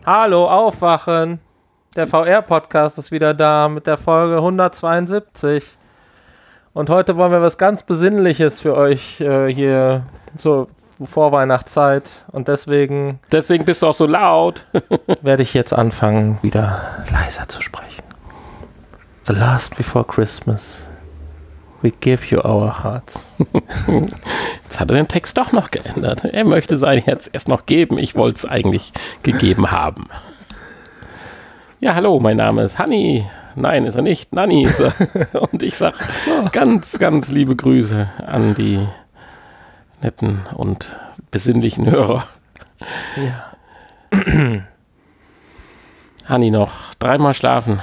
Hallo, aufwachen! Der VR-Podcast ist wieder da mit der Folge 172. Und heute wollen wir was ganz Besinnliches für euch hier zur Vorweihnachtszeit. Und deswegen bist du auch so laut. werde ich jetzt anfangen, wieder leiser zu sprechen. The last before Christmas, we give you our hearts. Jetzt hat er den Text doch noch geändert. Er möchte sein Herz erst noch geben. Ich wollte es eigentlich gegeben haben. Ja, hallo, mein Name ist Hanni. Nein, ist er nicht. Nanni ist er. Und ich sage ganz, ganz liebe Grüße an die netten und besinnlichen Hörer. Ja. Hanni, noch 3-mal schlafen.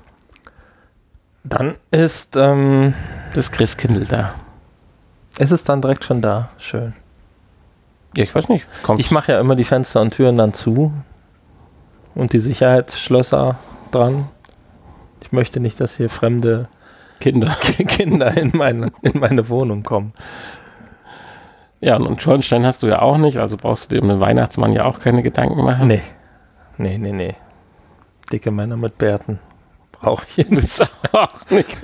Dann ist das Christkindl da. ist es dann direkt schon da. Schön. Ja, ich weiß nicht. Ich mache ja immer die Fenster und Türen dann zu und die Sicherheitsschlösser dran. Ich möchte nicht, dass hier fremde Kinder in meine Wohnung kommen. Ja, und Schornstein hast du ja auch nicht, also brauchst du dir um den Weihnachtsmann ja auch keine Gedanken machen. Nee. Dicke Männer mit Bärten brauche ich nicht. Auch nicht.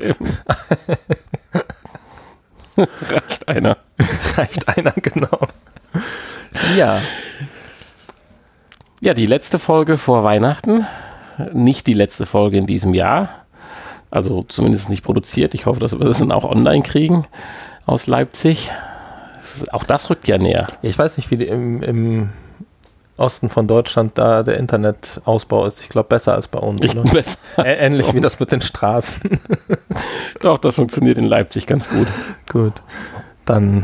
Reicht einer. Reicht einer, genau. Ja. Ja, die letzte Folge vor Weihnachten. Nicht die letzte Folge in diesem Jahr. Also zumindest nicht produziert. Ich hoffe, dass wir das dann auch online kriegen aus Leipzig. Auch das rückt ja näher. Ich weiß nicht, wie im Osten von Deutschland da der Internetausbau ist. Ich glaube, besser als bei uns. Oder? Ähnlich wie das mit den Straßen. Doch, das funktioniert in Leipzig ganz gut. Gut. Dann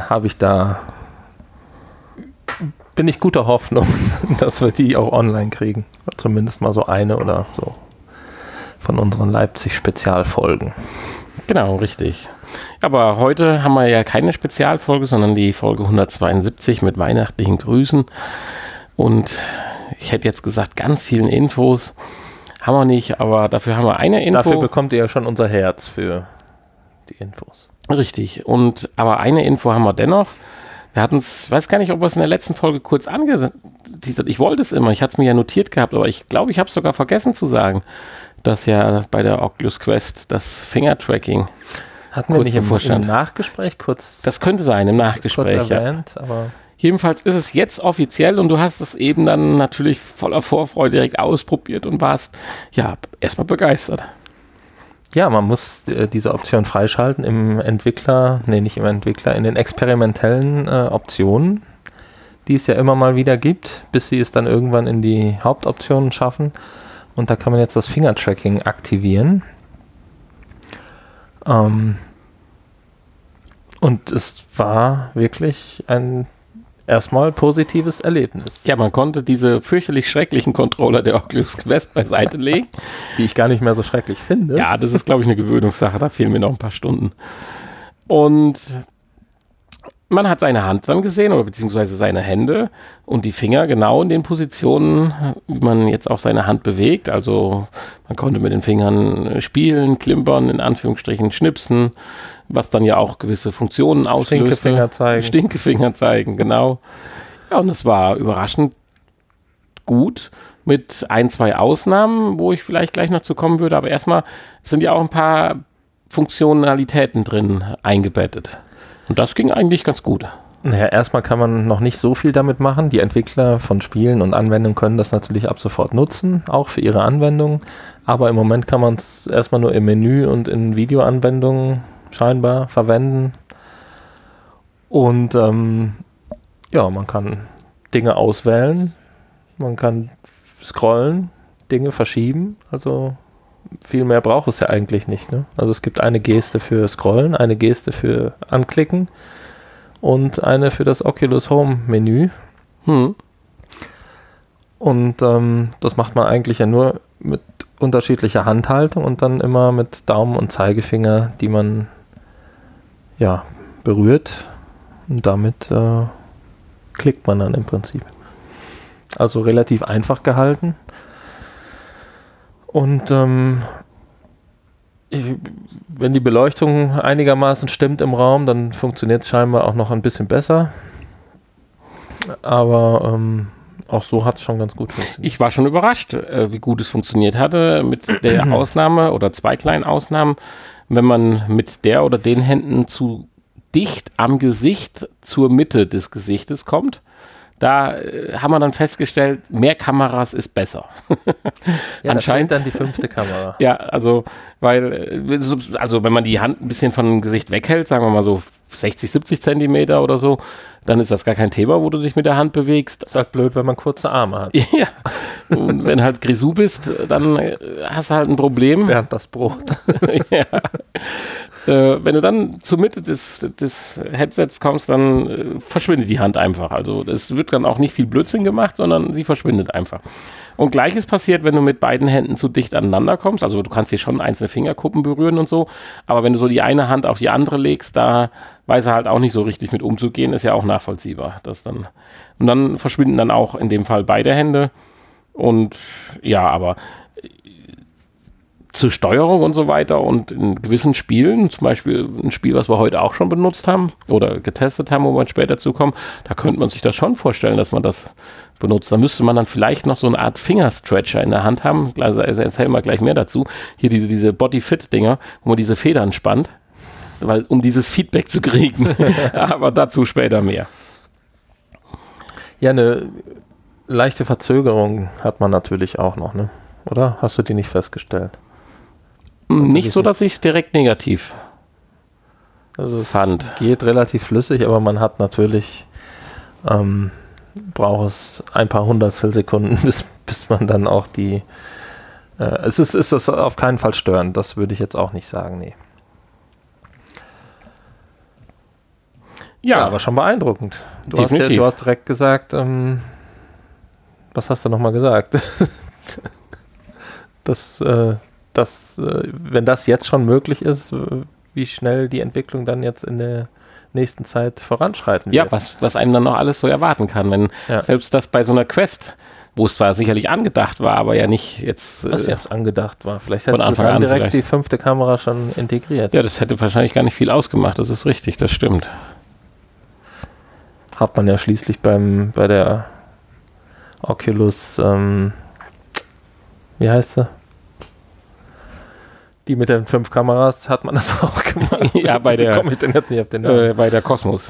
bin ich guter Hoffnung, dass wir die auch online kriegen. Zumindest mal so eine oder so von unseren Leipzig-Spezialfolgen. Genau, richtig. Aber heute haben wir ja keine Spezialfolge, sondern die Folge 172 mit weihnachtlichen Grüßen. Und ich hätte jetzt gesagt, ganz vielen Infos haben wir nicht, aber dafür haben wir eine Info. Dafür bekommt ihr ja schon unser Herz für die Infos. Richtig. Aber eine Info haben wir dennoch. Wir hatten es, weiß gar nicht, ob wir es in der letzten Folge kurz angeteasert. Ich wollte es immer, ich hatte es mir ja notiert gehabt, aber ich glaube, ich habe es sogar vergessen zu sagen, dass ja bei der Oculus Quest das Finger-Tracking hatten wir nicht im Nachgespräch kurz? Das könnte sein, im Nachgespräch. Kurz erwähnt, ja. Aber jedenfalls ist es jetzt offiziell und du hast es eben dann natürlich voller Vorfreude direkt ausprobiert und warst ja erstmal begeistert. Ja, man muss diese Option freischalten in den experimentellen Optionen, die es ja immer mal wieder gibt, bis sie es dann irgendwann in die Hauptoptionen schaffen. Und da kann man jetzt das Finger-Tracking aktivieren. Und es war wirklich ein erstmal positives Erlebnis. Ja, man konnte diese fürchterlich schrecklichen Controller der Oculus Quest beiseite legen. Die ich gar nicht mehr so schrecklich finde. Ja, das ist, glaube ich, eine Gewöhnungssache. Da fehlen mir noch ein paar Stunden. Und man hat seine Hand dann gesehen, oder beziehungsweise seine Hände und die Finger genau in den Positionen, wie man jetzt auch seine Hand bewegt. Also man konnte mit den Fingern spielen, klimpern, in Anführungsstrichen schnipsen, was dann ja auch gewisse Funktionen auslöst. Stinkefinger zeigen, genau. Ja, und es war überraschend gut mit 1-2 Ausnahmen, wo ich vielleicht gleich noch zu kommen würde. Aber erstmal sind ja auch ein paar Funktionalitäten drin eingebettet. Und das ging eigentlich ganz gut. Naja, erstmal kann man noch nicht so viel damit machen. Die Entwickler von Spielen und Anwendungen können das natürlich ab sofort nutzen, auch für ihre Anwendungen. Aber im Moment kann man es erstmal nur im Menü und in Videoanwendungen scheinbar verwenden. Und man kann Dinge auswählen, man kann scrollen, Dinge verschieben. Also viel mehr braucht es ja eigentlich nicht. Ne? Also es gibt eine Geste für Scrollen, eine Geste für Anklicken und eine für das Oculus Home Menü. Und das macht man eigentlich ja nur mit unterschiedlicher Handhaltung und dann immer mit Daumen und Zeigefinger, die man berührt. Und damit klickt man dann im Prinzip. Also relativ einfach gehalten. Und wenn die Beleuchtung einigermaßen stimmt im Raum, dann funktioniert es scheinbar auch noch ein bisschen besser. Aber auch so hat es schon ganz gut funktioniert. Ich war schon überrascht, wie gut es funktioniert hatte, mit der Ausnahme oder 2 kleinen Ausnahmen, wenn man mit der oder den Händen zu dicht am Gesicht zur Mitte des Gesichtes kommt. Da haben wir dann festgestellt, mehr Kameras ist besser. Ja, anscheinend dann die 5. Kamera. Ja, also, wenn man die Hand ein bisschen von dem Gesicht weghält, sagen wir mal so 60, 70 Zentimeter oder so, dann ist das gar kein Thema, wo du dich mit der Hand bewegst. Ist halt blöd, wenn man kurze Arme hat. Ja, und wenn halt Grisou bist, dann hast du halt ein Problem. Während das Brot. Ja. Wenn du dann zur Mitte des Headsets kommst, dann verschwindet die Hand einfach. Also es wird dann auch nicht viel Blödsinn gemacht, sondern sie verschwindet einfach. Und Gleiches passiert, wenn du mit beiden Händen zu dicht aneinander kommst. Also du kannst hier schon einzelne Fingerkuppen berühren und so, aber wenn du so die eine Hand auf die andere legst, da weiß er halt auch nicht so richtig mit umzugehen, ist ja auch nachvollziehbar. Und dann verschwinden dann auch in dem Fall beide Hände. Und ja, aber zur Steuerung und so weiter und in gewissen Spielen, zum Beispiel ein Spiel, was wir heute auch schon benutzt haben oder getestet haben, wo wir später zukommen, da könnte man sich das schon vorstellen, dass man das benutzt. Da müsste man dann vielleicht noch so eine Art Fingerstretcher in der Hand haben. Also erzählen wir gleich mehr dazu. Hier diese Body-Fit-Dinger, wo man diese Federn spannt, um dieses Feedback zu kriegen. Aber dazu später mehr. Ja, eine leichte Verzögerung hat man natürlich auch noch, ne? Oder? Hast du die nicht festgestellt? Nicht so, dass ich es direkt negativ fand. Geht relativ flüssig, aber man hat natürlich, braucht es ein paar Hundertstel Sekunden, bis man dann auch ist das auf keinen Fall störend, das würde ich jetzt auch nicht sagen, nee. Ja, aber schon beeindruckend. Du hast direkt gesagt, was hast du nochmal gesagt? Wenn das jetzt schon möglich ist, wie schnell die Entwicklung dann jetzt in der nächsten Zeit voranschreiten wird. Ja, was einem dann noch alles so erwarten kann, wenn selbst das bei so einer Quest, wo es zwar sicherlich angedacht war, aber ja nicht jetzt... Was jetzt angedacht war. Vielleicht hätten sie dann direkt die 5. Kamera schon integriert. Ja, das hätte wahrscheinlich gar nicht viel ausgemacht, das ist richtig, das stimmt. Hat man ja schließlich bei der Oculus, wie heißt sie? Die mit den 5 Kameras hat man das auch gemacht. Ja, komme ich denn jetzt nicht auf den Namen? Bei der Cosmos.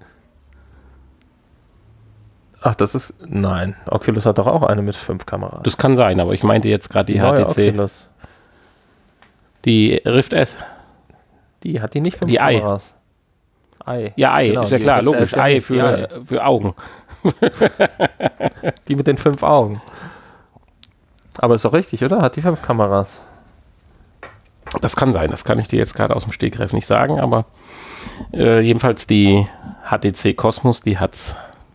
Ach, nein. Oculus hat doch auch eine mit 5 Kameras. Das kann sein, aber ich meinte jetzt gerade die HTC. Oculus. Die Rift S. Die hat die nicht 5 Kameras. Ei. Ja, Ei, genau, ist ja klar, logisch. Ei für Augen. Die mit den 5 Augen. Aber ist doch richtig, oder? Hat die 5 Kameras? Das kann sein, das kann ich dir jetzt gerade aus dem Stegreif nicht sagen, aber jedenfalls die HTC Cosmos, die hat's.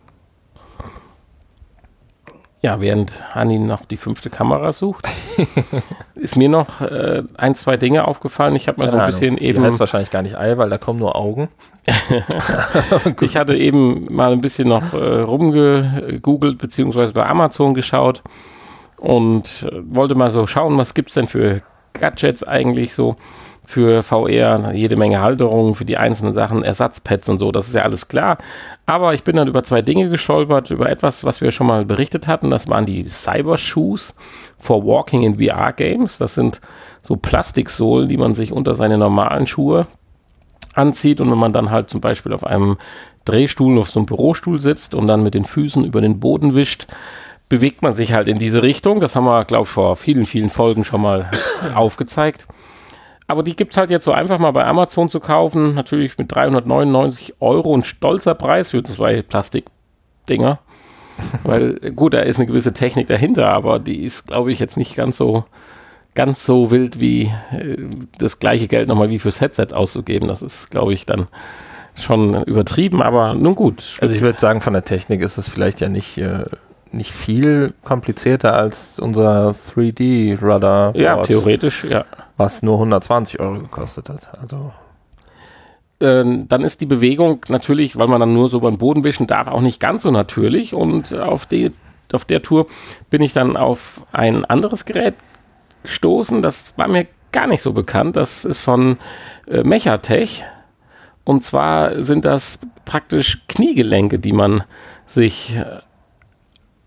Ja, während Hanni noch die 5. Kamera sucht, ist mir noch 1, 2 Dinge aufgefallen. Ich habe mal so ein bisschen eben... Die heißt wahrscheinlich gar nicht Ei, weil da kommen nur Augen. Ich hatte eben mal ein bisschen noch rumgegoogelt, beziehungsweise bei Amazon geschaut und wollte mal so schauen, was gibt es denn für Gadgets eigentlich so für VR, jede Menge Halterungen für die einzelnen Sachen, Ersatzpads und so, das ist ja alles klar. Aber ich bin dann über 2 Dinge gestolpert, über etwas, was wir schon mal berichtet hatten, das waren die Cyber-Shoes for Walking in VR-Games. Das sind so Plastiksohlen, die man sich unter seine normalen Schuhe anzieht und wenn man dann halt zum Beispiel auf einem Drehstuhl, auf so einem Bürostuhl sitzt und dann mit den Füßen über den Boden wischt, bewegt man sich halt in diese Richtung. Das haben wir, glaube ich, vor vielen, vielen Folgen schon mal aufgezeigt. Aber die gibt es halt jetzt so einfach mal bei Amazon zu kaufen. Natürlich mit 399 € ein stolzer Preis für 2 Plastikdinger. Weil, gut, da ist eine gewisse Technik dahinter, aber die ist, glaube ich, jetzt nicht ganz so wild wie das gleiche Geld nochmal wie fürs Headset auszugeben. Das ist, glaube ich, dann schon übertrieben, aber nun gut. Also ich würde sagen, von der Technik ist es vielleicht ja nicht viel komplizierter als unser 3D-Radar. Ja, theoretisch, ja. Was nur 120 € gekostet hat. Also dann ist die Bewegung natürlich, weil man dann nur so beim Boden wischen darf, auch nicht ganz so natürlich. Und auf der Tour bin ich dann auf ein anderes Gerät gestoßen. Das war mir gar nicht so bekannt. Das ist von Mechatech. Und zwar sind das praktisch Kniegelenke, die man sich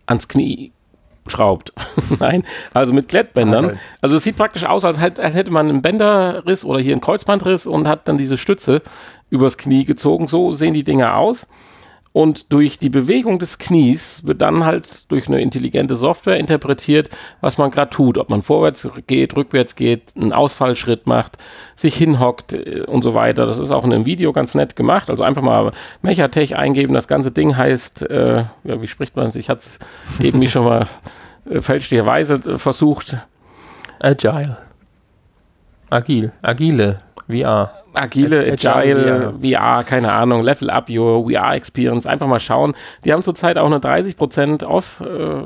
ans Knie schraubt. Nein, also mit Klettbändern. Also es sieht praktisch aus, als hätte man einen Bänderriss oder hier einen Kreuzbandriss und hat dann diese Stütze übers Knie gezogen. So sehen die Dinger aus. Und durch die Bewegung des Knies wird dann halt durch eine intelligente Software interpretiert, was man gerade tut. Ob man vorwärts geht, rückwärts geht, einen Ausfallschritt macht, sich hinhockt und so weiter. Das ist auch in einem Video ganz nett gemacht. Also einfach mal Mechatech eingeben. Das ganze Ding heißt, wie spricht man es? Ich hatte es eben schon mal fälschlicherweise versucht. Agile, VR. Agile, VR, keine Ahnung, Level Up Your VR Experience, einfach mal schauen. Die haben zurzeit auch eine 30% Off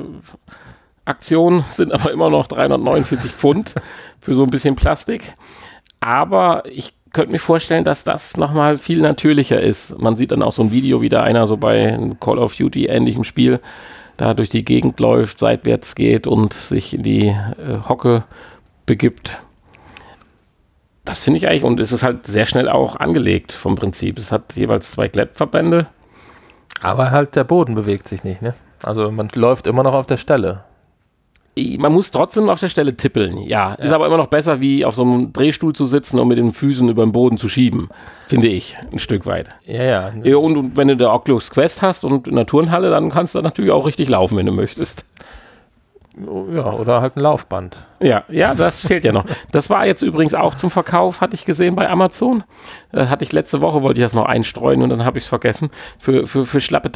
Aktion, sind aber immer noch 349 Pfund für so ein bisschen Plastik. Aber ich könnte mir vorstellen, dass das nochmal viel natürlicher ist. Man sieht dann auch so ein Video, wie da einer so bei einem Call of Duty ähnlichem Spiel da durch die Gegend läuft, seitwärts geht und sich in die Hocke begibt. Das finde ich eigentlich, und es ist halt sehr schnell auch angelegt vom Prinzip. Es hat jeweils 2 Klettverbände. Aber halt der Boden bewegt sich nicht, ne? Also man läuft immer noch auf der Stelle. Man muss trotzdem auf der Stelle tippeln, ja. Ist aber immer noch besser, wie auf so einem Drehstuhl zu sitzen und mit den Füßen über den Boden zu schieben, finde ich, ein Stück weit. Ja. Und wenn du der Oculus Quest hast und in der Turnhalle, dann kannst du natürlich auch richtig laufen, wenn du möchtest. Ja, oder halt ein Laufband. Ja, das fehlt ja noch. Das war jetzt übrigens auch zum Verkauf, hatte ich gesehen bei Amazon. Hatte ich letzte Woche, wollte ich das noch einstreuen und dann habe ich es vergessen. Für schlappe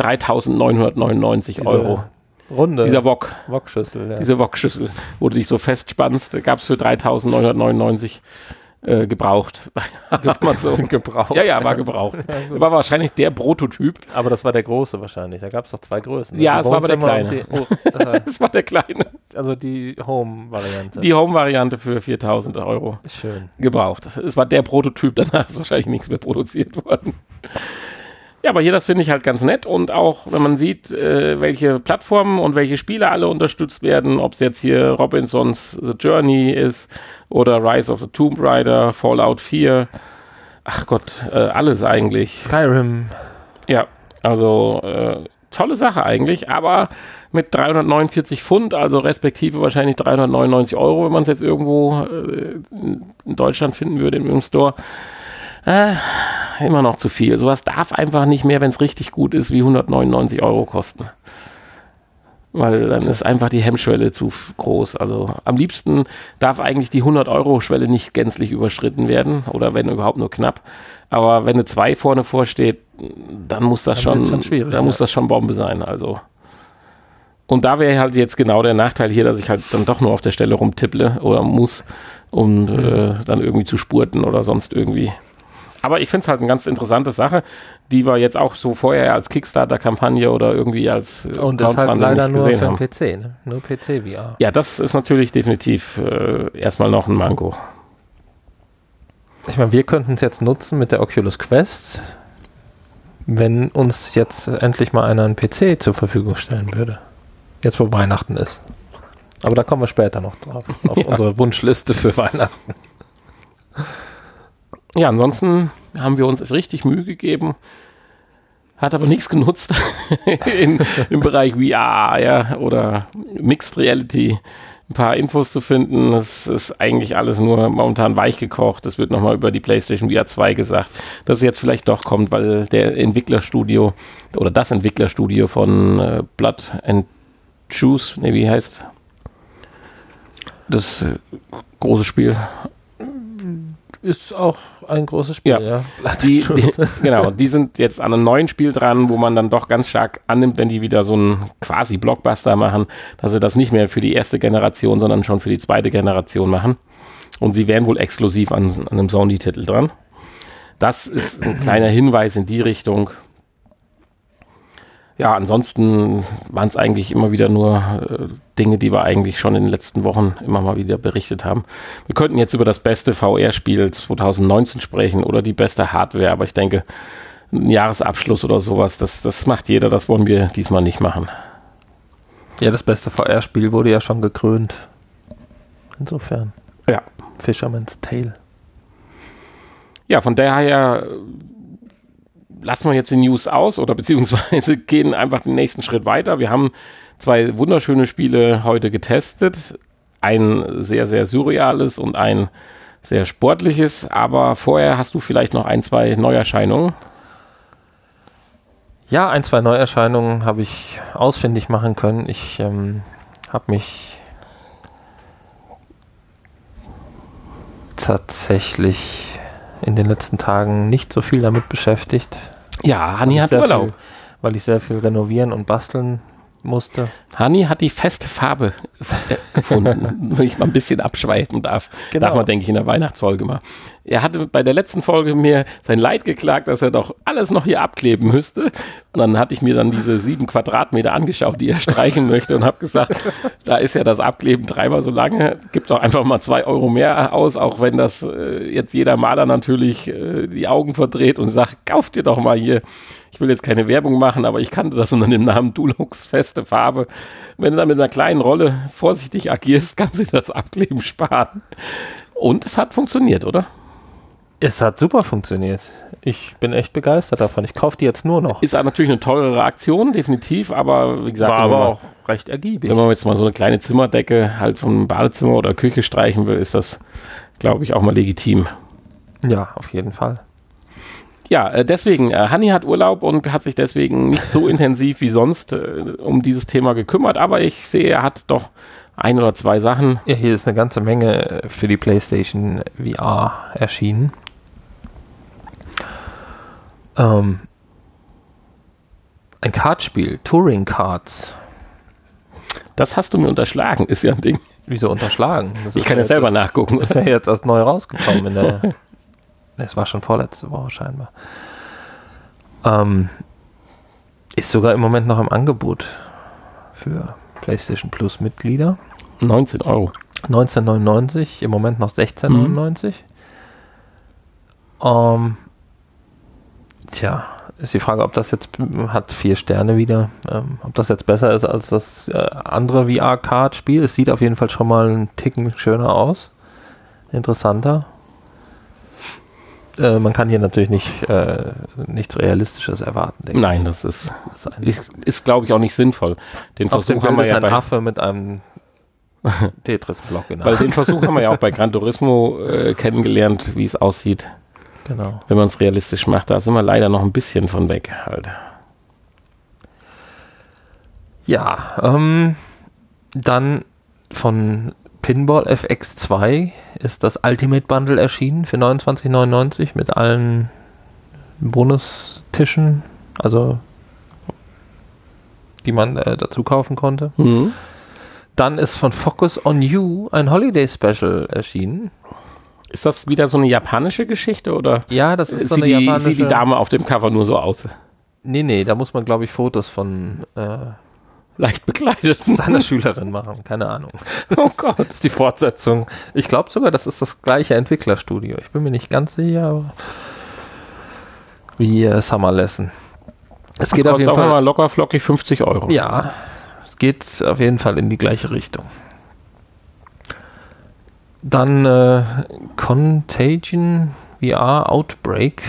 3.999 Euro. Runde. Dieser Wokschüssel, ja. Diese Wokschüssel, wo du dich so festspannst, gab es für 3.999 gebraucht. Gebraucht. Ja, war gebraucht. Ja, war wahrscheinlich der Prototyp. Aber das war der große wahrscheinlich. Da gab es doch 2 Größen. Ja, es war aber der kleine. Es war der kleine. Also die Home-Variante. Die Home-Variante für 4.000 Euro. Schön. Gebraucht. Es war der Prototyp, danach ist wahrscheinlich nichts mehr produziert worden. Ja, aber hier, das finde ich halt ganz nett und auch, wenn man sieht, welche Plattformen und welche Spiele alle unterstützt werden, ob es jetzt hier Robinson's The Journey ist oder Rise of the Tomb Raider, Fallout 4, ach Gott, alles eigentlich. Skyrim. Ja, also tolle Sache eigentlich, aber mit 349 Pfund, also respektive wahrscheinlich 399 Euro, wenn man es jetzt irgendwo in Deutschland finden würde im Store. Immer noch zu viel. Sowas darf einfach nicht mehr, wenn es richtig gut ist, wie 199 Euro kosten. Weil dann ist einfach die Hemmschwelle zu groß. Also am liebsten darf eigentlich die 100-Euro-Schwelle nicht gänzlich überschritten werden oder wenn überhaupt nur knapp. Aber wenn eine 2 vorne vorsteht, dann muss das muss das schon Bombe sein. Also. Und da wäre halt jetzt genau der Nachteil hier, dass ich halt dann doch nur auf der Stelle rumtipple oder muss, um dann irgendwie zu spurten oder sonst irgendwie. Aber ich finde es halt eine ganz interessante Sache, die wir jetzt auch so vorher als Kickstarter-Kampagne oder irgendwie als und das halt leider nur für den PC, ne? Nur PC-VR. Ja, das ist natürlich definitiv erstmal noch ein Manko. Ich meine, wir könnten es jetzt nutzen mit der Oculus Quest, wenn uns jetzt endlich mal einer einen PC zur Verfügung stellen würde. Jetzt, wo Weihnachten ist. Aber da kommen wir später noch drauf, auf unsere Wunschliste für Weihnachten. Ja, ansonsten haben wir uns richtig Mühe gegeben, hat aber nichts genutzt im Bereich VR, ja, oder Mixed Reality, ein paar Infos zu finden. Es ist eigentlich alles nur momentan weich gekocht. Es wird nochmal über die PlayStation VR 2 gesagt, dass es jetzt vielleicht doch kommt, weil der Entwicklerstudio oder das Entwicklerstudio von Blood and Shoes, wie heißt das große Spiel? Ist auch ein großes Spiel, ja. Genau, die sind jetzt an einem neuen Spiel dran, wo man dann doch ganz stark annimmt, wenn die wieder so einen quasi Blockbuster machen, dass sie das nicht mehr für die erste Generation, sondern schon für die zweite Generation machen. Und sie wären wohl exklusiv an einem Sony-Titel dran. Das ist ein kleiner Hinweis in die Richtung. Ja, ansonsten waren es eigentlich immer wieder nur Dinge, die wir eigentlich schon in den letzten Wochen immer mal wieder berichtet haben. Wir könnten jetzt über das beste VR-Spiel 2019 sprechen oder die beste Hardware, aber ich denke, ein Jahresabschluss oder sowas, das macht jeder, das wollen wir diesmal nicht machen. Ja, das beste VR-Spiel wurde ja schon gekrönt. Insofern. Ja. Fisherman's Tale. Ja, von daher lassen wir jetzt die News aus oder beziehungsweise gehen einfach den nächsten Schritt weiter. Wir haben 2 wunderschöne Spiele heute getestet. Ein sehr, sehr surreales und ein sehr sportliches. Aber vorher hast du vielleicht noch 1, 2 Neuerscheinungen. Ja, 1, 2 Neuerscheinungen habe ich ausfindig machen können. Ich habe mich tatsächlich in den letzten Tagen nicht so viel damit beschäftigt. Ja, Hanni hat Urlaub. Weil ich sehr viel renovieren und basteln musste. Hanni hat die feste Farbe gefunden, wenn ich mal ein bisschen abschweifen darf. Genau. Darf man, denke ich, in der Weihnachtsfolge mal. Er hatte bei der letzten Folge mir sein Leid geklagt, dass er doch alles noch hier abkleben müsste. Und dann hatte ich mir dann diese 7 Quadratmeter angeschaut, die er streichen möchte und habe gesagt, da ist ja das Abkleben 3-mal so lange. Gib doch einfach mal 2 Euro mehr aus, auch wenn das jetzt jeder Maler natürlich die Augen verdreht und sagt, kauf dir doch mal hier. Ich will jetzt keine Werbung machen, aber ich kannte das unter dem Namen Dulux feste Farbe. Wenn du da mit einer kleinen Rolle vorsichtig agierst, kannst du das Abkleben sparen. Und es hat funktioniert, oder? Es hat super funktioniert. Ich bin echt begeistert davon. Ich kaufe die jetzt nur noch. Ist natürlich eine teurere Aktion, definitiv, aber wie gesagt, war aber auch recht ergiebig. Wenn man jetzt mal so eine kleine Zimmerdecke halt vom Badezimmer oder Küche streichen will, ist das, glaube ich, auch mal legitim. Ja, auf jeden Fall. Ja, deswegen, Hanni hat Urlaub und hat sich deswegen nicht so intensiv wie sonst um dieses Thema gekümmert, aber ich sehe, er hat doch 1 oder 2 Sachen. Ja, hier ist eine ganze Menge für die PlayStation VR erschienen. Ein Kartspiel, Touring Cards. Das hast du mir unterschlagen, ist ja ein Ding. Wieso unterschlagen? Ich kann ja selber nachgucken. Ist ja jetzt erst neu rausgekommen. Es war schon vorletzte Woche scheinbar. Ist sogar im Moment noch im Angebot für PlayStation Plus Mitglieder. 19 Euro. 19,99, im Moment noch 16,99. Tja, ist die Frage, ob das jetzt, hat 4 Sterne wieder, ob das jetzt besser ist als das andere VR-Card-Spiel. Es sieht auf jeden Fall schon mal einen Ticken schöner aus. Interessanter. Man kann hier natürlich nichts Realistisches erwarten. Nein, das ist glaube ich, auch nicht sinnvoll. Den auf dem Versuch haben wir ist ja ein Affe mit einem Tetris-Block. Weil den Versuch haben wir ja auch bei Gran Turismo kennengelernt, wie es aussieht. Genau. Wenn man es realistisch macht, da sind wir leider noch ein bisschen von weg halt. Ja, dann von Pinball FX2 ist das Ultimate Bundle erschienen für 29,99 mit allen Bonustischen, also die man dazu kaufen konnte. Mhm. Dann ist von Focus on You ein Holiday Special erschienen. Ist das wieder so eine japanische Geschichte oder? Ja, das ist so eine japanische. Sieht die Dame auf dem Cover nur so aus? Nee, da muss man, glaube ich, Fotos von leicht bekleidet seiner Schülerin machen, keine Ahnung. Oh Gott. Das ist die Fortsetzung. Ich glaube sogar, das ist das gleiche Entwicklerstudio. Ich bin mir nicht ganz sicher, aber wie Summer Lesson. Es geht auf jeden Fall mal locker flockig 50 Euro. Ja, es geht auf jeden Fall in die gleiche Richtung. Dann Contagion VR Outbreak.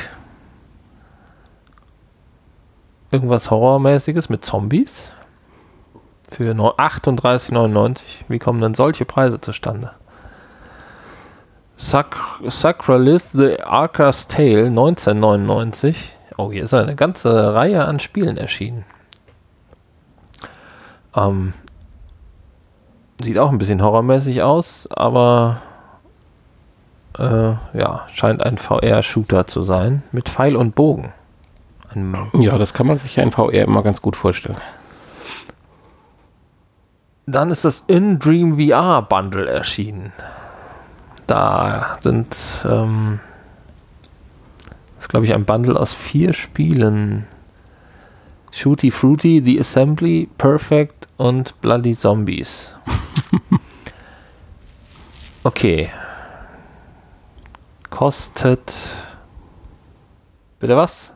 Irgendwas Horrormäßiges mit Zombies. Für 38,99. Wie kommen denn solche Preise zustande? Sacralith the Arca's Tale 19,99. Oh, hier ist eine ganze Reihe an Spielen erschienen. Sieht auch ein bisschen horrormäßig aus, aber ja, scheint ein VR-Shooter zu sein. Mit Pfeil und Bogen. Ja, das kann man sich ja in VR immer ganz gut vorstellen. Dann ist das In-Dream VR Bundle erschienen. Da sind, ist glaube ich ein Bundle aus 4 Spielen. Shooty Fruity, The Assembly, Perfect und Bloody Zombies. Okay. Kostet, bitte was?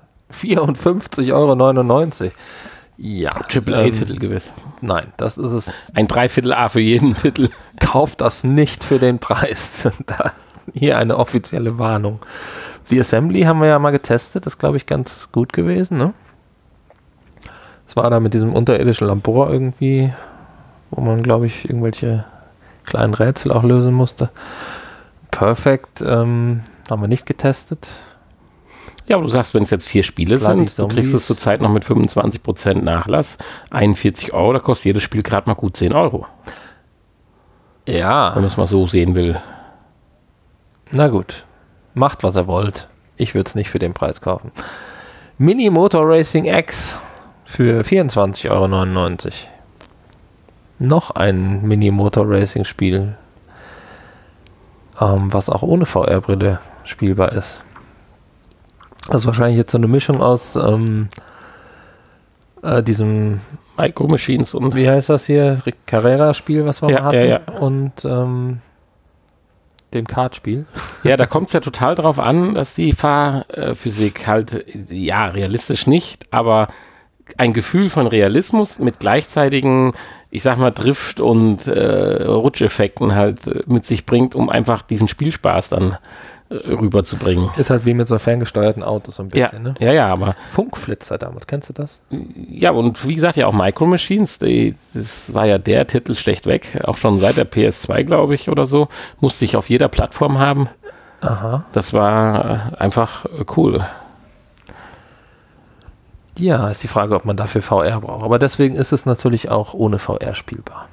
54,99 €. Ja. AAA-Titel gewiss. Nein, das ist es. Ein 3/4 A für jeden Titel. Kauft das nicht für den Preis. Hier eine offizielle Warnung. The Assembly haben wir ja mal getestet, das ist, glaube ich, ganz gut gewesen, ne? Das war da mit diesem unterirdischen Labor irgendwie, wo man, glaube ich, irgendwelche kleinen Rätsel auch lösen musste. Perfect haben wir nicht getestet. Ja, aber du sagst, wenn es jetzt 4 Spiele sind, du kriegst es zurzeit noch mit 25% Nachlass, 41 €, da kostet jedes Spiel gerade mal gut 10 €. Ja. Wenn man es mal so sehen will. Na gut, macht was ihr wollt. Ich würde es nicht für den Preis kaufen. Mini Motor Racing X für 24,99 €. Noch ein Mini Motor Racing Spiel, was auch ohne VR-Brille spielbar ist. Das ist wahrscheinlich jetzt so eine Mischung aus diesem Micro Machines und wie heißt das hier? Carrera-Spiel, was wir mal hatten. Und dem Kartspiel. Ja, da kommt es ja total drauf an, dass die Fahrphysik halt, ja, realistisch nicht, aber ein Gefühl von Realismus mit gleichzeitigen, ich sag mal, Drift- und Rutscheffekten halt mit sich bringt, um einfach diesen Spielspaß dann rüberzubringen. Ist halt wie mit so ferngesteuerten Autos so ein bisschen, ne? Ja, aber Funkflitzer damals, kennst du das? Ja, und wie gesagt, ja auch Micro Machines, das war ja der Titel schlechtweg, auch schon seit der PS2, glaube ich, oder so, musste ich auf jeder Plattform haben. Aha. Das war einfach cool. Ja, ist die Frage, ob man dafür VR braucht. Aber deswegen ist es natürlich auch ohne VR spielbar.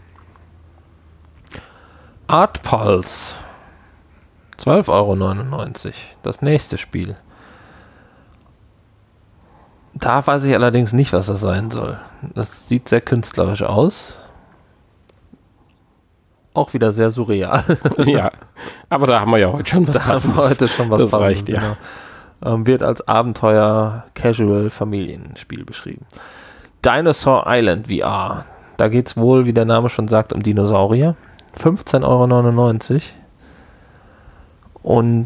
Art Pulse. 12,99 €. Das nächste Spiel. Da weiß ich allerdings nicht, was das sein soll. Das sieht sehr künstlerisch aus. Auch wieder sehr surreal. Ja, aber da haben wir ja heute schon was Passendes. Da haben wir heute schon was das reicht, ja. Genau. Wird als Abenteuer-Casual-Familienspiel beschrieben. Dinosaur Island VR. Da geht es wohl, wie der Name schon sagt, um Dinosaurier. 15,99 €. Und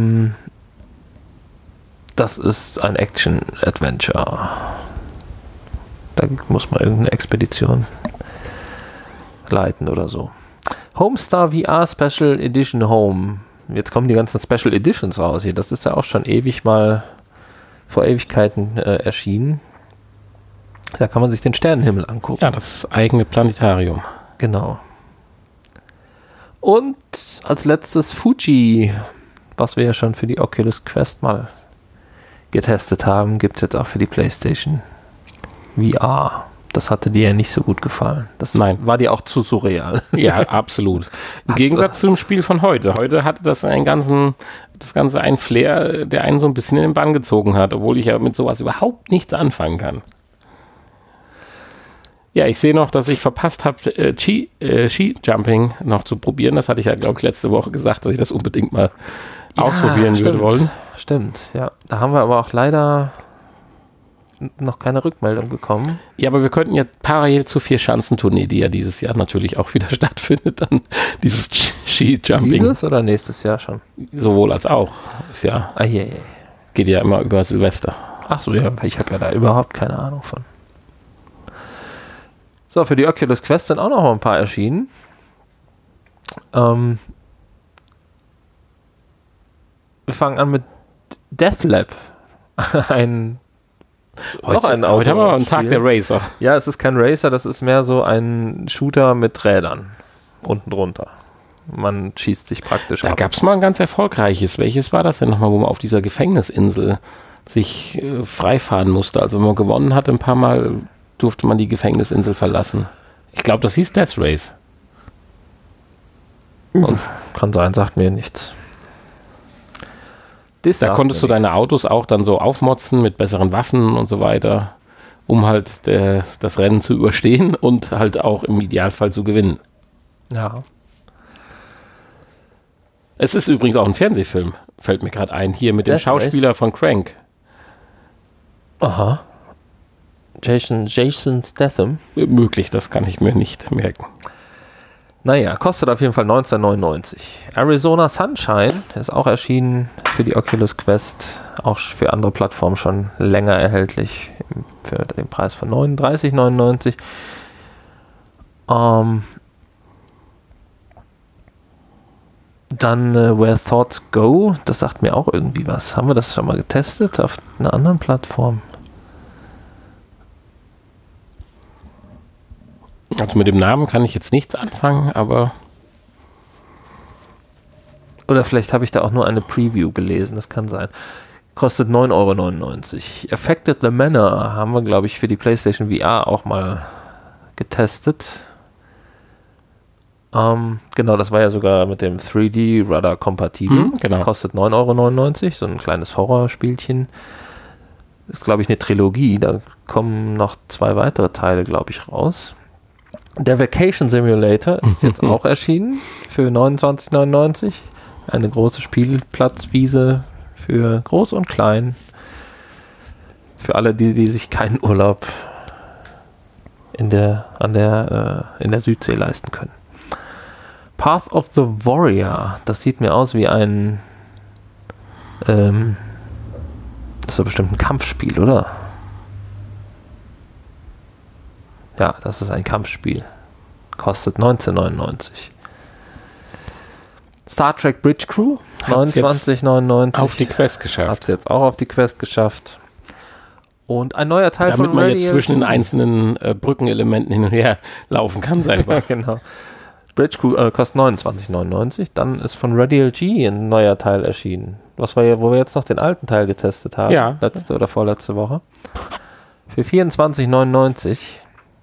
das ist ein Action-Adventure. Da muss man irgendeine Expedition leiten oder so. Homestar VR Special Edition Home. Jetzt kommen die ganzen Special Editions raus hier. Das ist ja auch schon vor Ewigkeiten erschienen. Da kann man sich den Sternenhimmel angucken. Ja, das eigene Planetarium. Genau. Und als letztes Fuji, was wir ja schon für die Oculus Quest mal getestet haben, gibt es jetzt auch für die PlayStation VR. Das hatte dir ja nicht so gut gefallen. Nein. War dir auch zu surreal. Ja, absolut. Im Gegensatz zum Spiel von heute. Heute hatte das Ganze einen Flair, der einen so ein bisschen in den Bann gezogen hat, obwohl ich ja mit sowas überhaupt nichts anfangen kann. Ja, ich sehe noch, dass ich verpasst habe, Ski-Jumping noch zu probieren. Das hatte ich ja, glaube ich, letzte Woche gesagt, dass ich das unbedingt mal ausprobieren würde wollen. Stimmt, ja. Da haben wir aber auch leider noch keine Rückmeldung bekommen. Ja, aber wir könnten ja parallel zur Vier-Schanzentournee, die ja dieses Jahr natürlich auch wieder stattfindet, dann dieses Ski-Jumping. Dieses oder nächstes Jahr schon? Sowohl als auch. Ist ja, geht ja immer über Silvester. Ach so, ja, ich habe ja da überhaupt keine Ahnung von. So, für die Oculus Quest sind auch noch mal ein paar erschienen. Wir fangen an mit Deathlab. Heute haben wir einen Tag der Racer. Ja, es ist kein Racer, das ist mehr so ein Shooter mit Rädern unten drunter. Man schießt sich praktisch ab. Da gab es mal ein ganz erfolgreiches. Welches war das denn nochmal, wo man auf dieser Gefängnisinsel sich freifahren musste? Also wenn man gewonnen hatte, ein paar Mal durfte man die Gefängnisinsel verlassen. Ich glaube, das hieß Death Race. Kann sein, sagt mir nichts. Da konntest du deine Autos auch dann so aufmotzen mit besseren Waffen und so weiter, um halt das Rennen zu überstehen und halt auch im Idealfall zu gewinnen. Ja. Es ist übrigens auch ein Fernsehfilm, fällt mir gerade ein, hier mit dem Schauspieler von Crank. Aha. Jason Statham. Möglich, das kann ich mir nicht merken. Naja, kostet auf jeden Fall 19,99 €. Arizona Sunshine ist auch erschienen für die Oculus Quest, auch für andere Plattformen schon länger erhältlich, für den Preis von 39,99 €. Dann Where Thoughts Go, das sagt mir auch irgendwie was. Haben wir das schon mal getestet auf einer anderen Plattform? Also mit dem Namen kann ich jetzt nichts anfangen, aber... Oder vielleicht habe ich da auch nur eine Preview gelesen, das kann sein. Kostet 9,99 €. Affected the Manor haben wir, glaube ich, für die PlayStation VR auch mal getestet. Genau, das war ja sogar mit dem 3D-Rudder kompatibel. Genau. Kostet 9,99 €, so ein kleines Horrorspielchen. Ist, glaube ich, eine Trilogie. Da kommen noch 2 weitere Teile, glaube ich, raus. Der Vacation Simulator ist jetzt auch erschienen für 29,99 €. Eine große Spielplatzwiese für Groß und Klein. Für alle, die sich keinen Urlaub in der Südsee leisten können. Path of the Warrior. Das sieht mir aus wie ein das ist doch bestimmt ein Kampfspiel, oder? Ja, das ist ein Kampfspiel. Kostet 19,99 €. Star Trek Bridge Crew, 29,99 €. Auf die Quest geschafft. Hat es jetzt auch auf die Quest geschafft. Und ein neuer Teil Damit von man Radial jetzt zwischen den einzelnen Brückenelementen hin und her laufen kann, selber. genau. Bridge Crew kostet 29,99 €. Dann ist von Radial G ein neuer Teil erschienen. Wo wir jetzt noch den alten Teil getestet haben. Ja. Letzte oder vorletzte Woche. Für 24,99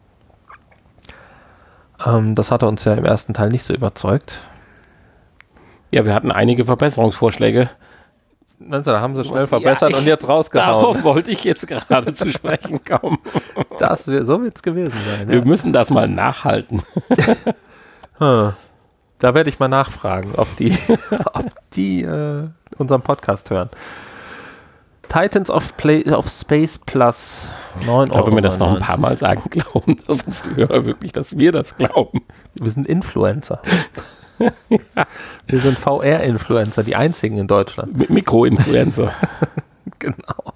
€. Das hatte uns ja im ersten Teil nicht so überzeugt. Ja, wir hatten einige Verbesserungsvorschläge. Da haben sie schnell verbessert und jetzt rausgehauen. Darauf wollte ich jetzt gerade zu sprechen kommen. So wird es gewesen sein. Wir müssen das mal nachhalten. Da werde ich mal nachfragen, ob die unseren Podcast hören. Titans of Space Plus, 9 €. Ich glaube, wenn wir das noch ein paar Mal sagen, glauben das uns die Hörer wirklich, dass wir das glauben. Wir sind Influencer. Wir sind VR-Influencer, die einzigen in Deutschland. Mit Mikro-Influencer. Genau.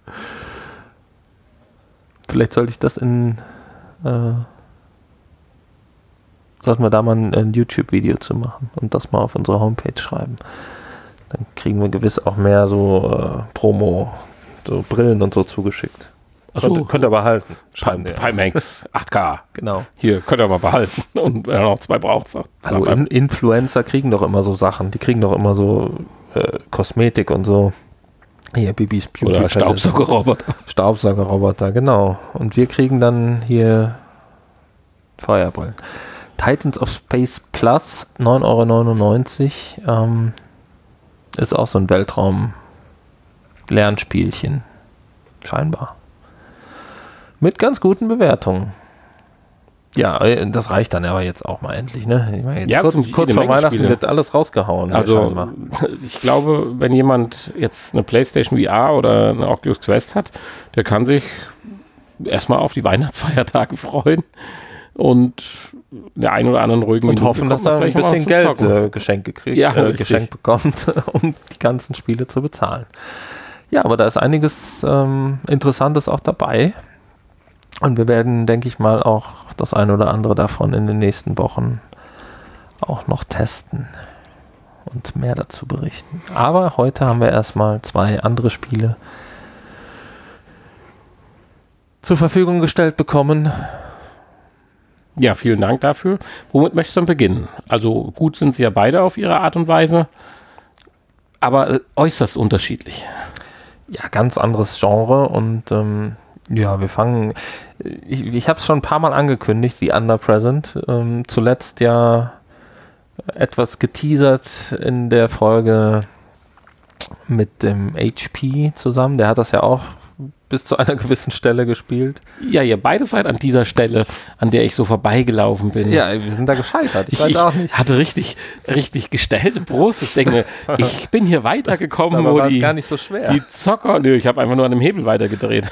Vielleicht sollte ich das sollten wir da mal ein YouTube-Video zu machen und das mal auf unsere Homepage schreiben. Dann kriegen wir gewiss auch mehr so Promo, so Brillen und so zugeschickt. Könnt ihr behalten. Pimax 8K. Genau. Hier, könnt ihr mal behalten. Und wenn ihr noch 2 braucht, also Influencer kriegen doch immer so Sachen. Die kriegen doch immer so Kosmetik und so. Hier, Bibis Beauty. Oder Staubsaugerroboter. Staubsaugerroboter, genau. Und wir kriegen dann hier Feuerbrillen. Titans of Space Plus, 9,99 €. Ist auch so ein Weltraum-Lernspielchen. Scheinbar. Mit ganz guten Bewertungen. Ja, das reicht dann aber jetzt auch mal endlich, ne? Ich meine, jetzt kurz vor Weihnachten wird alles rausgehauen. Also, ich glaube, wenn jemand jetzt eine PlayStation VR oder eine Oculus Quest hat, der kann sich erstmal auf die Weihnachtsfeiertage freuen und der einen oder anderen ruhigen und hoffen, dass er ein bisschen Geld geschenkt bekommt, um die ganzen Spiele zu bezahlen. Ja, aber da ist einiges Interessantes auch dabei. Und wir werden, denke ich mal, auch das eine oder andere davon in den nächsten Wochen auch noch testen und mehr dazu berichten. Aber heute haben wir erstmal 2 andere Spiele zur Verfügung gestellt bekommen. Ja, vielen Dank dafür. Womit möchtest du dann beginnen? Also gut sind sie ja beide auf ihre Art und Weise, aber äußerst unterschiedlich. Ja, ganz anderes Genre und ja, wir fangen, ich habe es schon ein paar Mal angekündigt, The Under Present, zuletzt ja etwas geteasert in der Folge mit dem HP zusammen, der hat das ja auch bis zu einer gewissen Stelle gespielt. Ja, ihr beide seid an dieser Stelle, an der ich so vorbeigelaufen bin. Ja, wir sind da gescheitert, ich weiß auch nicht. Ich hatte richtig gestellte Brust, ich denke, ich bin hier weitergekommen, aber war es gar nicht so schwer. Die Zocker, nö, ich habe einfach nur an dem Hebel weitergedreht.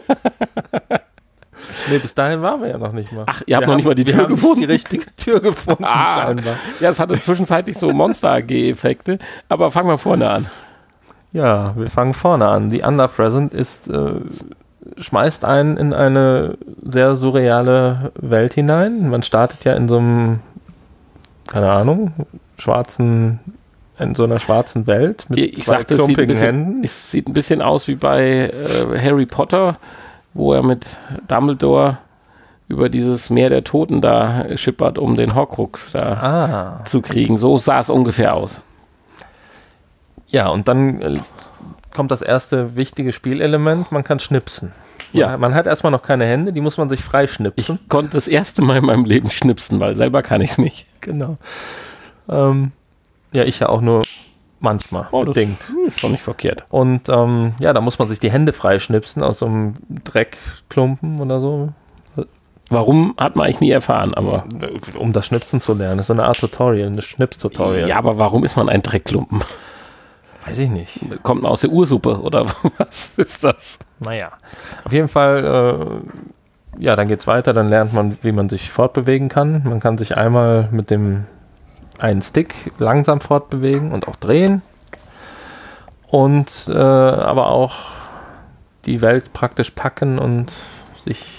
Nee, bis dahin waren wir ja noch nicht mal. Ach, ihr habt noch nicht mal die Tür gefunden? Die richtige Tür gefunden, scheinbar. Ja, es hatte zwischenzeitlich so Monster-AG-Effekte, aber fangen wir vorne an. Ja, wir fangen vorne an. The Under Present schmeißt einen in eine sehr surreale Welt hinein. Man startet ja in so einem, keine Ahnung, schwarzen in so einer schwarzen Welt mit Ich zwei sagte, klumpigen Händen. es sieht ein bisschen aus wie bei Harry Potter, wo er mit Dumbledore über dieses Meer der Toten da schippert, um den Horcrux da zu kriegen. So sah es ungefähr aus. Ja, und dann kommt das erste wichtige Spielelement, man kann schnipsen. Ja. Man hat erstmal noch keine Hände, die muss man sich frei schnipsen. Ich konnte das erste Mal in meinem Leben schnipsen, weil selber kann ich es nicht. Genau. Ja, ich ja auch nur manchmal, bedingt. Das ist doch nicht verkehrt. Und ja, da muss man sich die Hände freischnipsen aus so einem Dreckklumpen oder so. Warum, hat man eigentlich nie erfahren, aber... Um das Schnipsen zu lernen. Das ist so eine Art Tutorial, ein Schnips-Tutorial. Ja, aber warum ist man ein Dreckklumpen? Weiß ich nicht. Kommt man aus der Ursuppe oder was ist das? Naja, auf jeden Fall, ja, dann geht's weiter, dann lernt man, wie man sich fortbewegen kann. Man kann sich einmal mit dem einen Stick langsam fortbewegen und auch drehen. Und aber auch die Welt praktisch packen und sich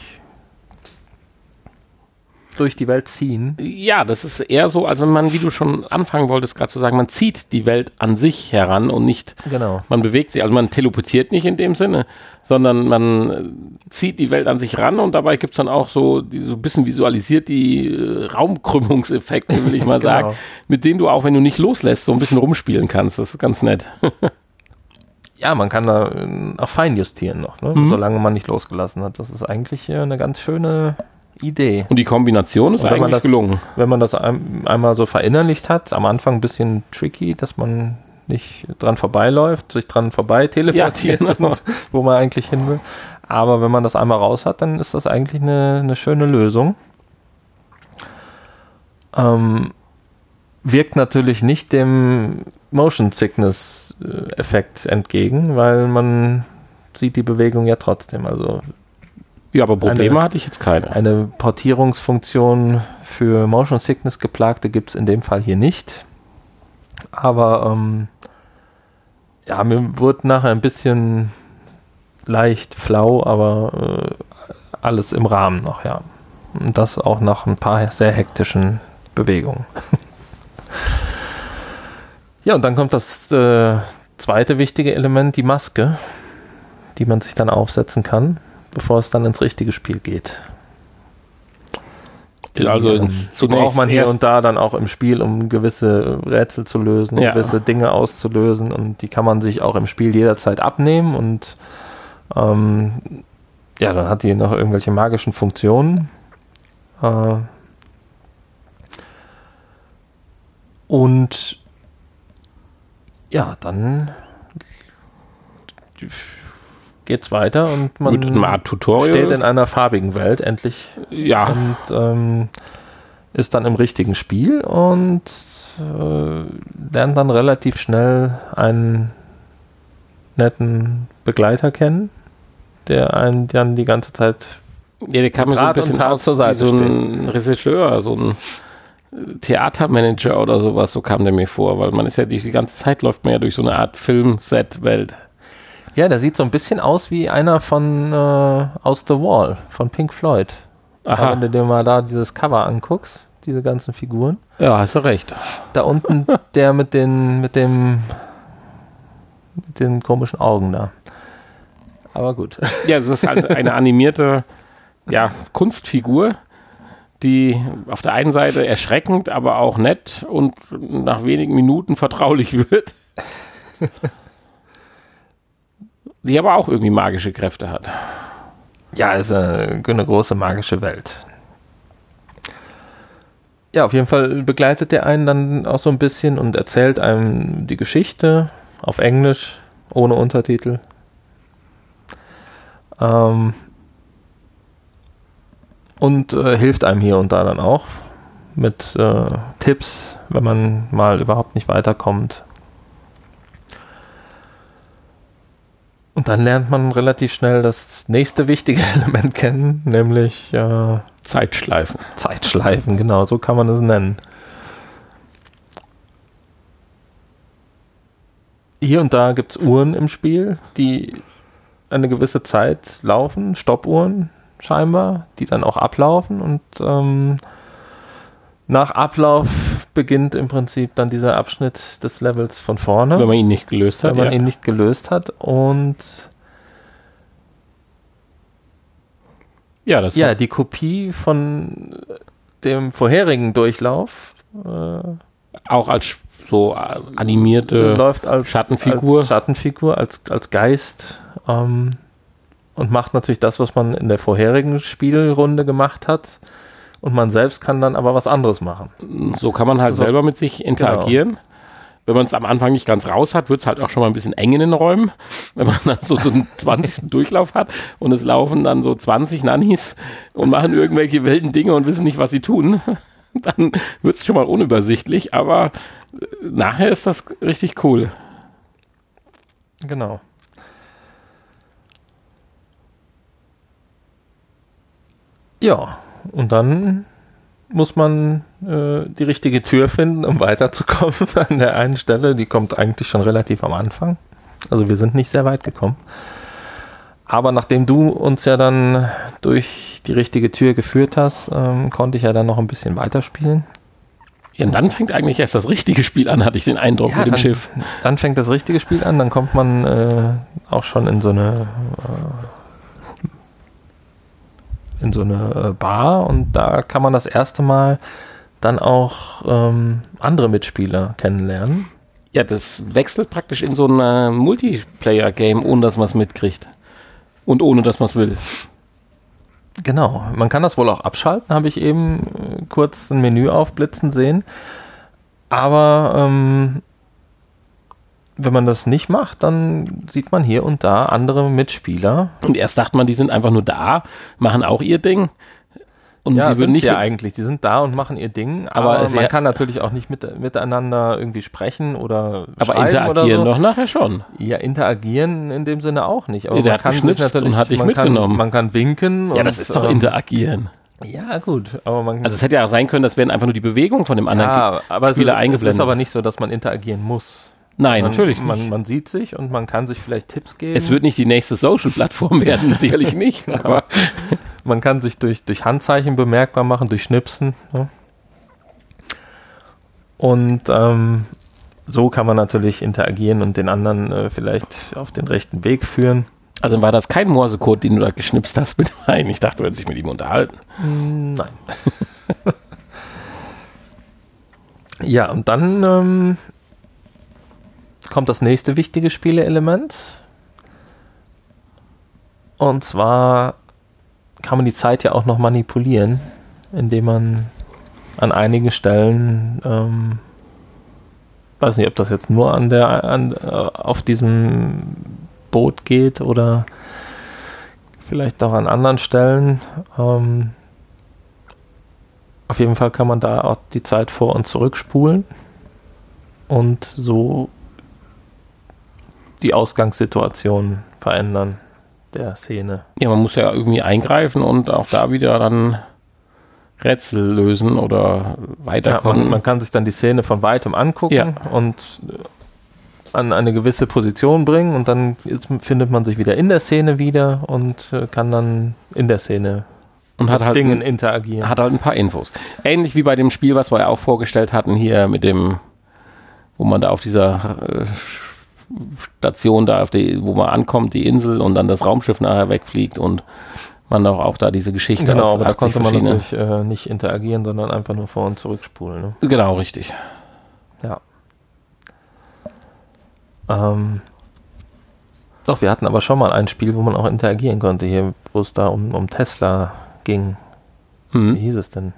durch die Welt ziehen. Ja, das ist eher so, als wenn man, wie du schon anfangen wolltest, gerade zu sagen, man zieht die Welt an sich heran und nicht, man bewegt sie, also man teleportiert nicht in dem Sinne, sondern man zieht die Welt an sich ran und dabei gibt es dann auch so ein bisschen visualisiert die Raumkrümmungseffekte, will ich mal sagen, mit denen du auch, wenn du nicht loslässt, so ein bisschen rumspielen kannst. Das ist ganz nett. Ja, man kann da auch fein justieren noch, ne? Solange man nicht losgelassen hat. Das ist eigentlich eine ganz schöne Idee. Und die Kombination ist eigentlich gelungen. Wenn man das einmal so verinnerlicht hat, am Anfang ein bisschen tricky, dass man nicht dran vorbeiläuft, sich dran vorbei teleportiert, ja, genau. Wo man eigentlich hin will. Aber wenn man das einmal raus hat, dann ist das eigentlich eine schöne Lösung. Wirkt natürlich nicht dem Motion Sickness Effekt entgegen, weil man sieht die Bewegung ja trotzdem. Also ja, aber Probleme hatte ich jetzt keine. Eine Portierungsfunktion für Motion Sickness Geplagte gibt es in dem Fall hier nicht. Aber ja, mir wurde nachher ein bisschen leicht flau, aber alles im Rahmen noch, ja. Und das auch nach ein paar sehr hektischen Bewegungen. Ja, und dann kommt das zweite wichtige Element, die Maske, die man sich dann aufsetzen kann, bevor es dann ins richtige Spiel geht. Also so braucht man hier und da dann auch im Spiel, um gewisse Rätsel zu lösen, gewisse Dinge auszulösen, und die kann man sich auch im Spiel jederzeit abnehmen, und ja, dann hat die noch irgendwelche magischen Funktionen. Und ja, dann geht's weiter und man mit einer Art Tutorial steht in einer farbigen Welt endlich. Ja. Und ist dann im richtigen Spiel und lernt dann relativ schnell einen netten Begleiter kennen, der einen dann die ganze Zeit der kam mir so ein bisschen aus zur Seite wie so ein Regisseur, so ein Theatermanager oder sowas, so kam der mir vor, weil man ist ja die ganze Zeit läuft man ja durch so eine Art Film-Set-Welt. Ja, der sieht so ein bisschen aus wie einer von aus The Wall, von Pink Floyd. Aha. Wenn du dir mal da dieses Cover anguckst, diese ganzen Figuren. Ja, hast du recht. Da unten der mit den komischen Augen da. Aber gut. Ja, das ist halt eine animierte Kunstfigur, die auf der einen Seite erschreckend, aber auch nett und nach wenigen Minuten vertraulich wird. Die aber auch irgendwie magische Kräfte hat. Ja, ist eine große magische Welt. Ja, auf jeden Fall begleitet der einen dann auch so ein bisschen und erzählt einem die Geschichte auf Englisch, ohne Untertitel. Und hilft einem hier und da dann auch mit Tipps, wenn man mal überhaupt nicht weiterkommt. Und dann lernt man relativ schnell das nächste wichtige Element kennen, nämlich Zeitschleifen. Zeitschleifen, genau, so kann man es nennen. Hier und da gibt es Uhren im Spiel, die eine gewisse Zeit laufen, Stoppuhren scheinbar, die dann auch ablaufen, und nach Ablauf beginnt im Prinzip dann dieser Abschnitt des Levels von vorne. Wenn man ihn nicht gelöst hat. Wenn man ihn nicht gelöst hat. Und die Kopie von dem vorherigen Durchlauf auch als so animierte läuft als Schattenfigur. Als Geist und macht natürlich das, was man in der vorherigen Spielrunde gemacht hat. Und man selbst kann dann aber was anderes machen. So kann man halt selber mit sich interagieren. Genau. Wenn man es am Anfang nicht ganz raus hat, wird es halt auch schon mal ein bisschen eng in den Räumen. Wenn man dann so einen 20. Durchlauf hat und es laufen dann so 20 Nannies und machen irgendwelche wilden Dinge und wissen nicht, was sie tun, dann wird es schon mal unübersichtlich. Aber nachher ist das richtig cool. Genau. Ja. Und dann muss man die richtige Tür finden, um weiterzukommen an der einen Stelle. Die kommt eigentlich schon relativ am Anfang. Also wir sind nicht sehr weit gekommen. Aber nachdem du uns ja dann durch die richtige Tür geführt hast, konnte ich ja dann noch ein bisschen weiterspielen. Ja, und dann fängt eigentlich erst das richtige Spiel an, hatte ich den Eindruck mit dem Schiff. Dann fängt das richtige Spiel an, dann kommt man auch schon in so eine Bar und da kann man das erste Mal dann auch andere Mitspieler kennenlernen. Ja, das wechselt praktisch in so ein Multiplayer-Game, ohne dass man es mitkriegt. Und ohne dass man es will. Genau, man kann das wohl auch abschalten, habe ich eben kurz ein Menü aufblitzen sehen. Aber wenn man das nicht macht, dann sieht man hier und da andere Mitspieler. Und erst dachte man, die sind einfach nur da, machen auch ihr Ding. Und ja, die sind nicht ja eigentlich. Die sind da und machen ihr Ding, aber man kann natürlich auch nicht miteinander irgendwie sprechen oder aber schreiben interagieren oder so. Doch nachher schon. Ja, interagieren in dem Sinne auch nicht. Aber der man kann sich natürlich, man kann winken. Ja, das ist doch interagieren. Ja, gut. Aber also es hätte ja auch sein können, das wären einfach nur die Bewegungen von dem anderen Spieler eingeblendet. Es ist aber nicht so, dass man interagieren muss. Nein, natürlich nicht. Man sieht sich und man kann sich vielleicht Tipps geben. Es wird nicht die nächste Social-Plattform werden, sicherlich nicht. Aber man kann sich durch Handzeichen bemerkbar machen, durch Schnipsen. Ja. Und so kann man natürlich interagieren und den anderen vielleicht auf den rechten Weg führen. Also war das kein Morsecode, den du da geschnipst hast mit rein? Ich dachte, du hättest dich mit ihm unterhalten. Nein. Ja, und dann kommt das nächste wichtige Spieleelement. Und zwar kann man die Zeit ja auch noch manipulieren, indem man an einigen Stellen, weiß nicht, ob das jetzt nur auf diesem Boot geht oder vielleicht auch an anderen Stellen. Auf jeden Fall kann man da auch die Zeit vor- und zurückspulen und so die Ausgangssituation verändern der Szene. Ja, man muss ja irgendwie eingreifen und auch da wieder dann Rätsel lösen oder weiterkommen. Ja, man kann sich dann die Szene von weitem angucken und an eine gewisse Position bringen und dann findet man sich wieder in der Szene wieder und kann dann in der Szene und hat halt Dingen interagieren. Hat halt ein paar Infos. Ähnlich wie bei dem Spiel, was wir ja auch vorgestellt hatten hier mit dem, wo man da auf dieser Station da, wo man ankommt, die Insel und dann das Raumschiff nachher wegfliegt und man auch da diese Geschichte. Genau, aber da konnte man natürlich nicht interagieren, sondern einfach nur vor- und zurückspulen. Ne? Genau, richtig. Ja. Doch, wir hatten aber schon mal ein Spiel, wo man auch interagieren konnte, hier, wo es da um Tesla ging. Wie hieß es denn?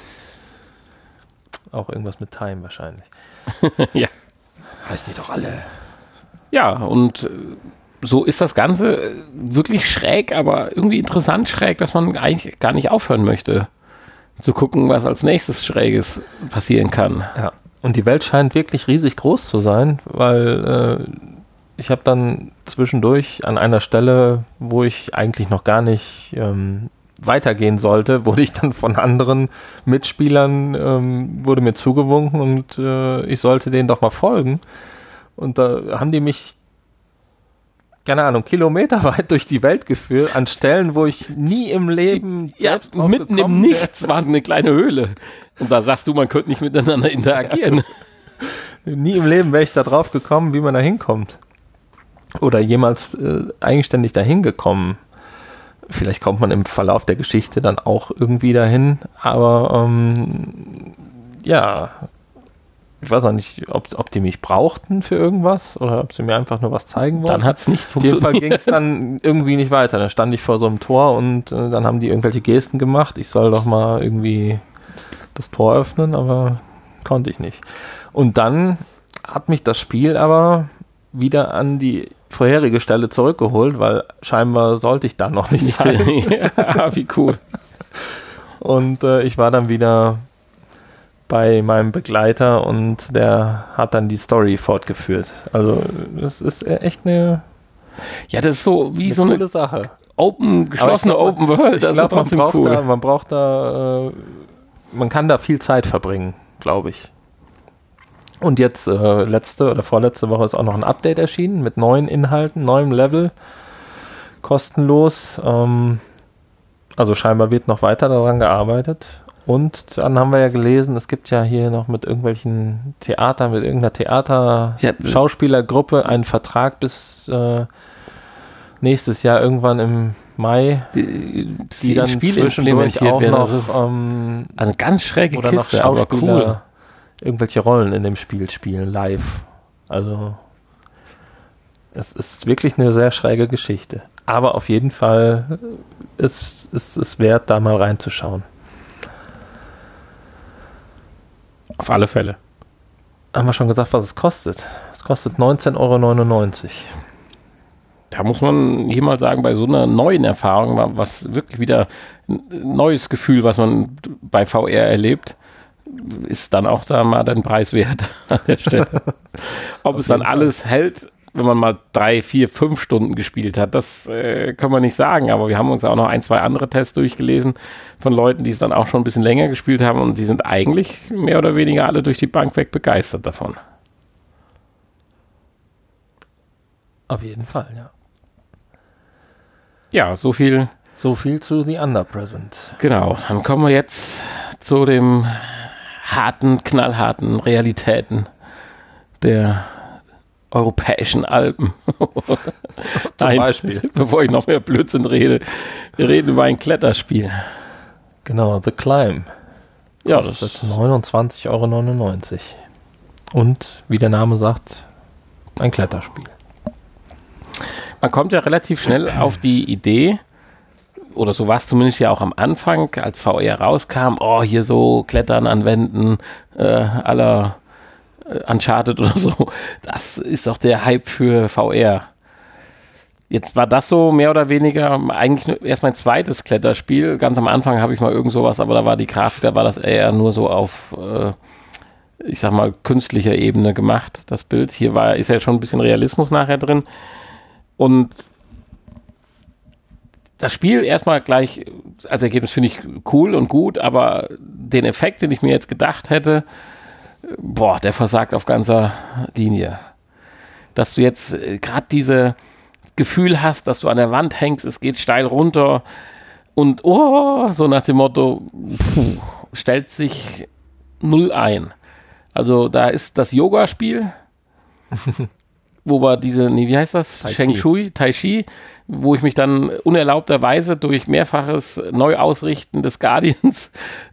Auch irgendwas mit Time wahrscheinlich. Ja. Heißen die doch alle. Ja, und so ist das Ganze wirklich schräg, aber irgendwie interessant schräg, dass man eigentlich gar nicht aufhören möchte, zu gucken, was als nächstes Schräges passieren kann. Ja, und die Welt scheint wirklich riesig groß zu sein, weil ich habe dann zwischendurch an einer Stelle, wo ich eigentlich noch gar nicht weitergehen sollte, wurde ich dann von anderen Mitspielern, wurde mir zugewunken und ich sollte denen doch mal folgen. Und da haben die mich, keine Ahnung, kilometerweit durch die Welt geführt, an Stellen, wo ich nie im Leben selbst drauf mitten im Nichts war eine kleine Höhle. Und da sagst du, man könnte nicht miteinander interagieren. Nie im Leben wäre ich da drauf gekommen, wie man da hinkommt. Oder jemals eigenständig dahin gekommen. Vielleicht kommt man im Verlauf der Geschichte dann auch irgendwie dahin, aber ja, ich weiß auch nicht, ob die mich brauchten für irgendwas oder ob sie mir einfach nur was zeigen wollten. Dann hat es nicht Auf jeden funktioniert. Fall ging es dann irgendwie nicht weiter. Da stand ich vor so einem Tor und dann haben die irgendwelche Gesten gemacht. Ich soll doch mal irgendwie das Tor öffnen, aber konnte ich nicht. Und dann hat mich das Spiel aber wieder an die vorherige Stelle zurückgeholt, weil scheinbar sollte ich da noch nicht sein. Ja, wie cool. Und ich war dann wieder bei meinem Begleiter und der hat dann die Story fortgeführt. Also es ist echt eine Ja, das ist so wie so coole eine Sache. geschlossene Open World. Ich glaube, cool. man kann da viel Zeit verbringen, glaube ich. Und jetzt letzte oder vorletzte Woche ist auch noch ein Update erschienen mit neuen Inhalten, neuem Level, kostenlos. Also scheinbar wird noch weiter daran gearbeitet. Und dann haben wir ja gelesen, es gibt ja hier noch mit irgendwelchen Theatern, mit irgendeiner Theater-Schauspielergruppe einen Vertrag bis nächstes Jahr irgendwann im Mai, die dann zwischendurch auch noch also ganz schräge oder Kiste, noch Schauspieler aber cool. irgendwelche Rollen in dem Spiel spielen, live. Also es ist wirklich eine sehr schräge Geschichte. Aber auf jeden Fall ist es wert, da mal reinzuschauen. Auf alle Fälle. Haben wir schon gesagt, was es kostet? Es kostet 19,99 €. Da muss man hier mal sagen, bei so einer neuen Erfahrung, was wirklich wieder ein neues Gefühl, was man bei VR erlebt, ist dann auch da mal den Preis wert an der Stelle. Ob es dann alles hält, wenn man mal 3, 4, 5 Stunden gespielt hat, das können wir nicht sagen. Aber wir haben uns auch noch 1, 2 andere Tests durchgelesen von Leuten, die es dann auch schon ein bisschen länger gespielt haben und die sind eigentlich mehr oder weniger alle durch die Bank weg begeistert davon. Auf jeden Fall, ja. Ja, so viel zu The Underpresent. Genau, dann kommen wir jetzt zu dem knallharten Realitäten der europäischen Alpen. Zum Beispiel. Bevor ich noch mehr Blödsinn rede. Wir reden über ein Kletterspiel. Genau, The Climb. Ja, kostet 29,99 €. Und wie der Name sagt, ein Kletterspiel. Man kommt ja relativ schnell auf die Idee, oder so war es zumindest ja auch am Anfang, als VR rauskam, hier so Klettern an Wänden aller Uncharted oder so, das ist doch der Hype für VR. Jetzt war das so mehr oder weniger eigentlich erst mein zweites Kletterspiel. Ganz am Anfang habe ich mal irgend sowas, aber da war die Grafik, da war das eher nur so auf, ich sag mal, künstlicher Ebene gemacht, das Bild. Hier ist ja schon ein bisschen Realismus nachher drin. Und das Spiel erstmal gleich als Ergebnis finde ich cool und gut, aber den Effekt, den ich mir jetzt gedacht hätte, der versagt auf ganzer Linie. Dass du jetzt gerade diese Gefühl hast, dass du an der Wand hängst, es geht steil runter und so nach dem Motto, stellt sich null ein. Also da ist das Yoga-Spiel, wo wir wie heißt das? Tai Chi, wo ich mich dann unerlaubterweise durch mehrfaches Neuausrichten des Guardians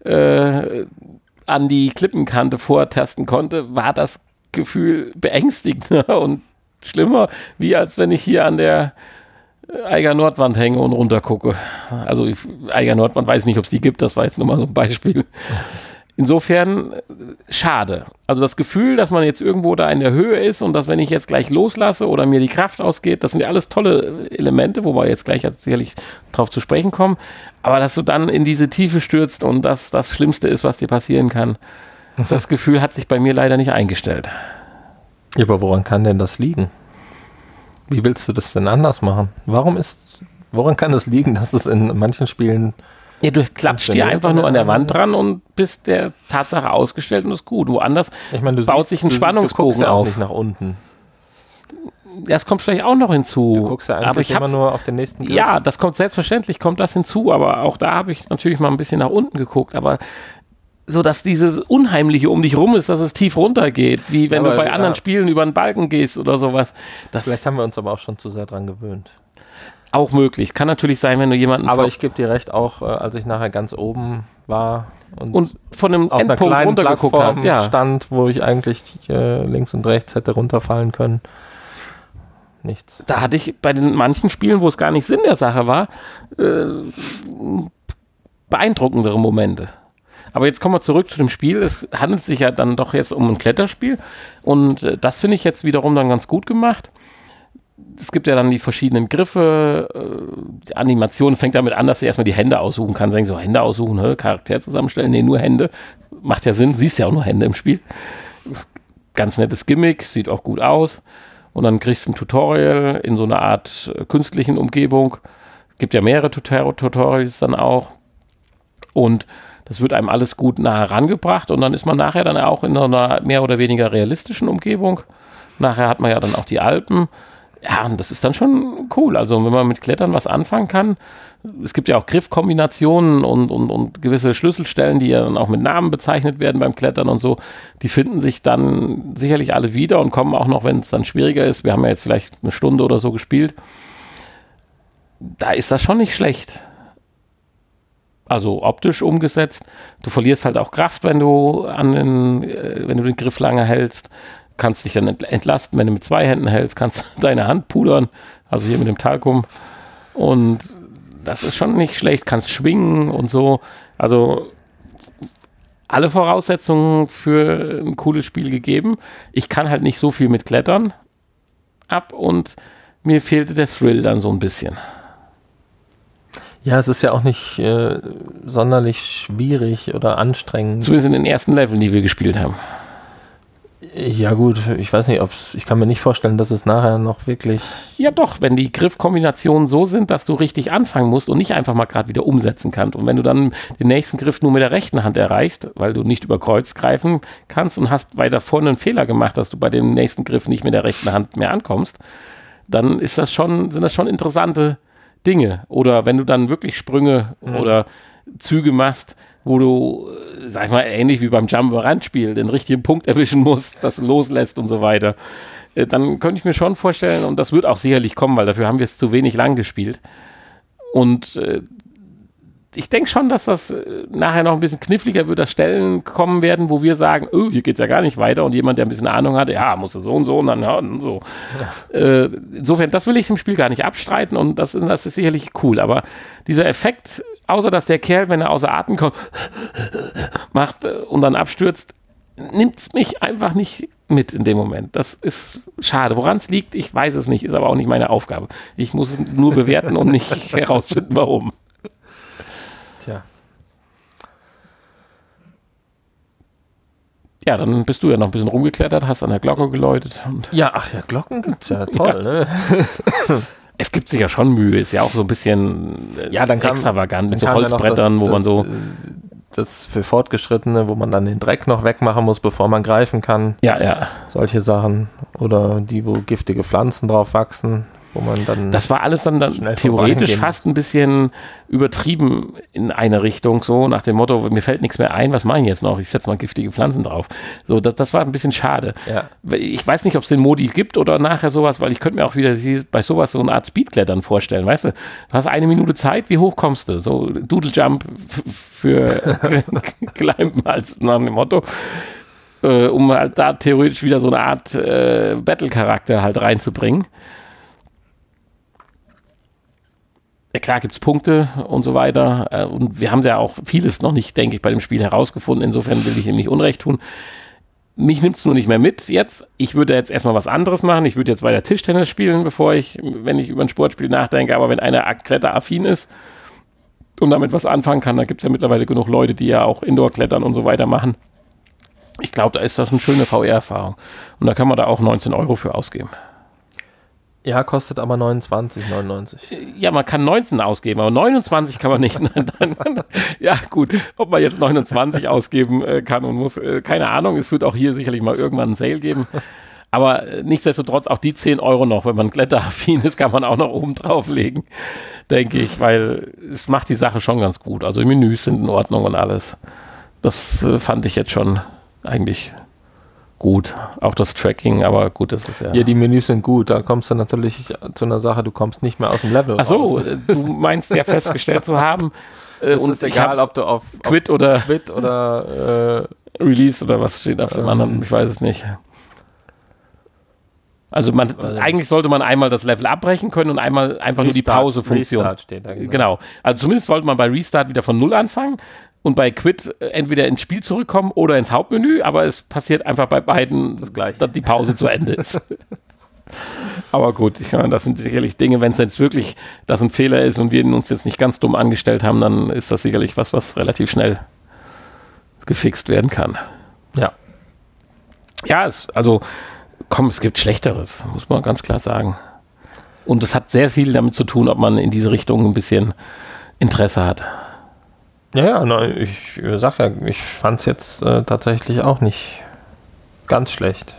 an die Klippenkante vortasten konnte, war das Gefühl beängstigender und schlimmer, wie als wenn ich hier an der Eiger Nordwand hänge und runter gucke. Also Eiger Nordwand, weiß nicht, ob es die gibt, das war jetzt nur mal so ein Beispiel. Insofern schade. Also das Gefühl, dass man jetzt irgendwo da in der Höhe ist und dass, wenn ich jetzt gleich loslasse oder mir die Kraft ausgeht, das sind ja alles tolle Elemente, wo wir jetzt gleich sicherlich drauf zu sprechen kommen, aber dass du dann in diese Tiefe stürzt und das Schlimmste ist, was dir passieren kann, das Gefühl hat sich bei mir leider nicht eingestellt. Ja, aber woran kann denn das liegen? Wie willst du das denn anders machen? Woran kann es liegen, dass es in manchen Spielen... Ja, du klatscht dir einfach nur an der Wand dran und bist der Tatsache ausgestellt und ist gut. Woanders baut sich ein Spannungsbogen ja auf. Nicht nach unten. Das kommt vielleicht auch noch hinzu. Du guckst ja eigentlich immer nur auf den nächsten Griff. Ja, das kommt selbstverständlich, kommt das hinzu, aber auch da habe ich natürlich mal ein bisschen nach unten geguckt, aber so dass dieses Unheimliche um dich rum ist, dass es tief runter geht, wie wenn du bei anderen Spielen über einen Balken gehst oder sowas. Vielleicht haben wir uns aber auch schon zu sehr dran gewöhnt. Auch möglich. Kann natürlich sein, wenn du jemanden... Aber ich gebe dir recht, auch als ich nachher ganz oben war und von einem auf Endpunkt einer kleinen runtergeguckt Plattform hast, stand, wo ich eigentlich links und rechts hätte runterfallen können. Nichts. Da hatte ich bei den manchen Spielen, wo es gar nicht Sinn der Sache war, beeindruckendere Momente. Aber jetzt kommen wir zurück zu dem Spiel. Es handelt sich ja dann doch jetzt um ein Kletterspiel und das finde ich jetzt wiederum dann ganz gut gemacht. Es gibt ja dann die verschiedenen Griffe, die Animation fängt damit an, dass du erstmal die Hände aussuchen kannst. So Hände aussuchen, Charakter zusammenstellen, nee, nur Hände. Macht ja Sinn, siehst ja auch nur Hände im Spiel. Ganz nettes Gimmick, sieht auch gut aus. Und dann kriegst du ein Tutorial in so einer Art künstlichen Umgebung. Gibt ja mehrere Tutorials dann auch. Und das wird einem alles gut nah herangebracht. Und dann ist man nachher dann auch in einer mehr oder weniger realistischen Umgebung. Nachher hat man ja dann auch die Alpen. Ja, und das ist dann schon cool. Also wenn man mit Klettern was anfangen kann. Es gibt ja auch Griffkombinationen und gewisse Schlüsselstellen, die ja dann auch mit Namen bezeichnet werden beim Klettern und so. Die finden sich dann sicherlich alle wieder und kommen auch noch, wenn es dann schwieriger ist. Wir haben ja jetzt vielleicht eine Stunde oder so gespielt. Da ist das schon nicht schlecht. Also optisch umgesetzt. Du verlierst halt auch Kraft, wenn du den Griff lange hältst. Kannst dich dann entlasten, wenn du mit 2 Händen hältst, kannst deine Hand pudern, also hier mit dem Talkum. Und das ist schon nicht schlecht, kannst schwingen und so. Also alle Voraussetzungen für ein cooles Spiel gegeben. Ich kann halt nicht so viel mit Klettern ab und mir fehlte der Thrill dann so ein bisschen. Ja, es ist ja auch nicht sonderlich schwierig oder anstrengend. Zumindest in den ersten Leveln, die wir gespielt haben. Ja gut, ich weiß nicht, ich kann mir nicht vorstellen, dass es nachher noch wirklich... Ja doch, wenn die Griffkombinationen so sind, dass du richtig anfangen musst und nicht einfach mal gerade wieder umsetzen kannst. Und wenn du dann den nächsten Griff nur mit der rechten Hand erreichst, weil du nicht über Kreuz greifen kannst und hast weiter vorne einen Fehler gemacht, dass du bei dem nächsten Griff nicht mit der rechten Hand mehr ankommst, dann sind das schon interessante Dinge. Oder wenn du dann wirklich Sprünge oder Züge machst, wo du, sag ich mal, ähnlich wie beim Jump-and-Run-Spiel den richtigen Punkt erwischen musst, das loslässt und so weiter, dann könnte ich mir schon vorstellen, und das wird auch sicherlich kommen, weil dafür haben wir es zu wenig lang gespielt. Und ich denke schon, dass das nachher noch ein bisschen kniffliger wird, dass Stellen kommen werden, wo wir sagen, oh, hier geht es ja gar nicht weiter, und jemand, der ein bisschen Ahnung hat, ja, muss so und so und dann und so. Ja. Insofern, das will ich dem Spiel gar nicht abstreiten, und das ist sicherlich cool, aber dieser Effekt, außer dass der Kerl, wenn er außer Atem kommt, macht und dann abstürzt, nimmt es mich einfach nicht mit in dem Moment. Das ist schade. Woran es liegt, ich weiß es nicht, ist aber auch nicht meine Aufgabe. Ich muss es nur bewerten und nicht herausfinden, warum. Tja. Ja, dann bist du ja noch ein bisschen rumgeklettert, hast an der Glocke geläutet. Ja, ach ja, Glocken gibt's ja, toll, ja. Ne? Es gibt sich ja schon Mühe, ist ja auch so ein bisschen extravagant mit so Holzbrettern, wo man so... Das für Fortgeschrittene, wo man dann den Dreck noch wegmachen muss, bevor man greifen kann. Ja, ja. Solche Sachen. Oder die, wo giftige Pflanzen drauf wachsen, wo man dann... Das war alles dann theoretisch fast ein bisschen übertrieben in eine Richtung, so nach dem Motto, mir fällt nichts mehr ein, was mache ich jetzt noch? Ich setze mal giftige Pflanzen drauf. So, das war ein bisschen schade. Ja. Ich weiß nicht, ob es den Modi gibt oder nachher sowas, weil ich könnte mir auch wieder bei sowas so eine Art Speedklettern vorstellen, weißt du? Du hast 1 Minute Zeit, wie hoch kommst du? So Doodle Jump für Climben als nach dem Motto. Um halt da theoretisch wieder so eine Art Battle-Charakter halt reinzubringen. Ja, klar gibt es Punkte und so weiter, und wir haben ja auch vieles noch nicht, denke ich, bei dem Spiel herausgefunden, insofern will ich ihm nicht Unrecht tun. Mich nimmt es nur nicht mehr mit jetzt. Ich würde jetzt erstmal was anderes machen, ich würde jetzt weiter Tischtennis spielen, wenn ich über ein Sportspiel nachdenke, aber wenn einer kletteraffin ist und damit was anfangen kann, da gibt es ja mittlerweile genug Leute, die ja auch Indoor-Klettern und so weiter machen. Ich glaube, da ist das eine schöne VR-Erfahrung, und da kann man da auch 19 € für ausgeben. Ja, kostet aber 29,99. Ja, man kann 19 ausgeben, aber 29 kann man nicht. Ja, gut, ob man jetzt 29 ausgeben kann und muss, keine Ahnung. Es wird auch hier sicherlich mal irgendwann einen Sale geben. Aber nichtsdestotrotz auch die 10 € noch, wenn man kletteraffin ist, kann man auch noch oben drauflegen, denke ich, weil es macht die Sache schon ganz gut. Also die Menüs sind in Ordnung und alles. Das fand ich jetzt schon eigentlich gut. Auch das Tracking, aber gut, das ist ja... Ja, die Menüs sind gut. Da kommst du natürlich zu einer Sache, du kommst nicht mehr aus dem Level raus. Du meinst ja festgestellt zu haben... Es ist egal, ob du auf Quit oder Release oder was steht auf dem anderen, ich weiß es nicht. Also eigentlich sollte man einmal das Level abbrechen können und einmal einfach nur die Pause-Funktion. Restart steht da, genau. Also zumindest sollte man bei Restart wieder von Null anfangen und bei Quit entweder ins Spiel zurückkommen oder ins Hauptmenü, aber es passiert einfach bei beiden, das Gleiche, dass die Pause zu Ende ist. Aber gut, ich meine, das sind sicherlich Dinge, wenn es jetzt wirklich das ein Fehler ist und wir uns jetzt nicht ganz dumm angestellt haben, dann ist das sicherlich was relativ schnell gefixt werden kann. Ja. Ja, es gibt Schlechteres, muss man ganz klar sagen. Und es hat sehr viel damit zu tun, ob man in diese Richtung ein bisschen Interesse hat. Ja, ich sag ja, ich fand es jetzt tatsächlich auch nicht ganz schlecht.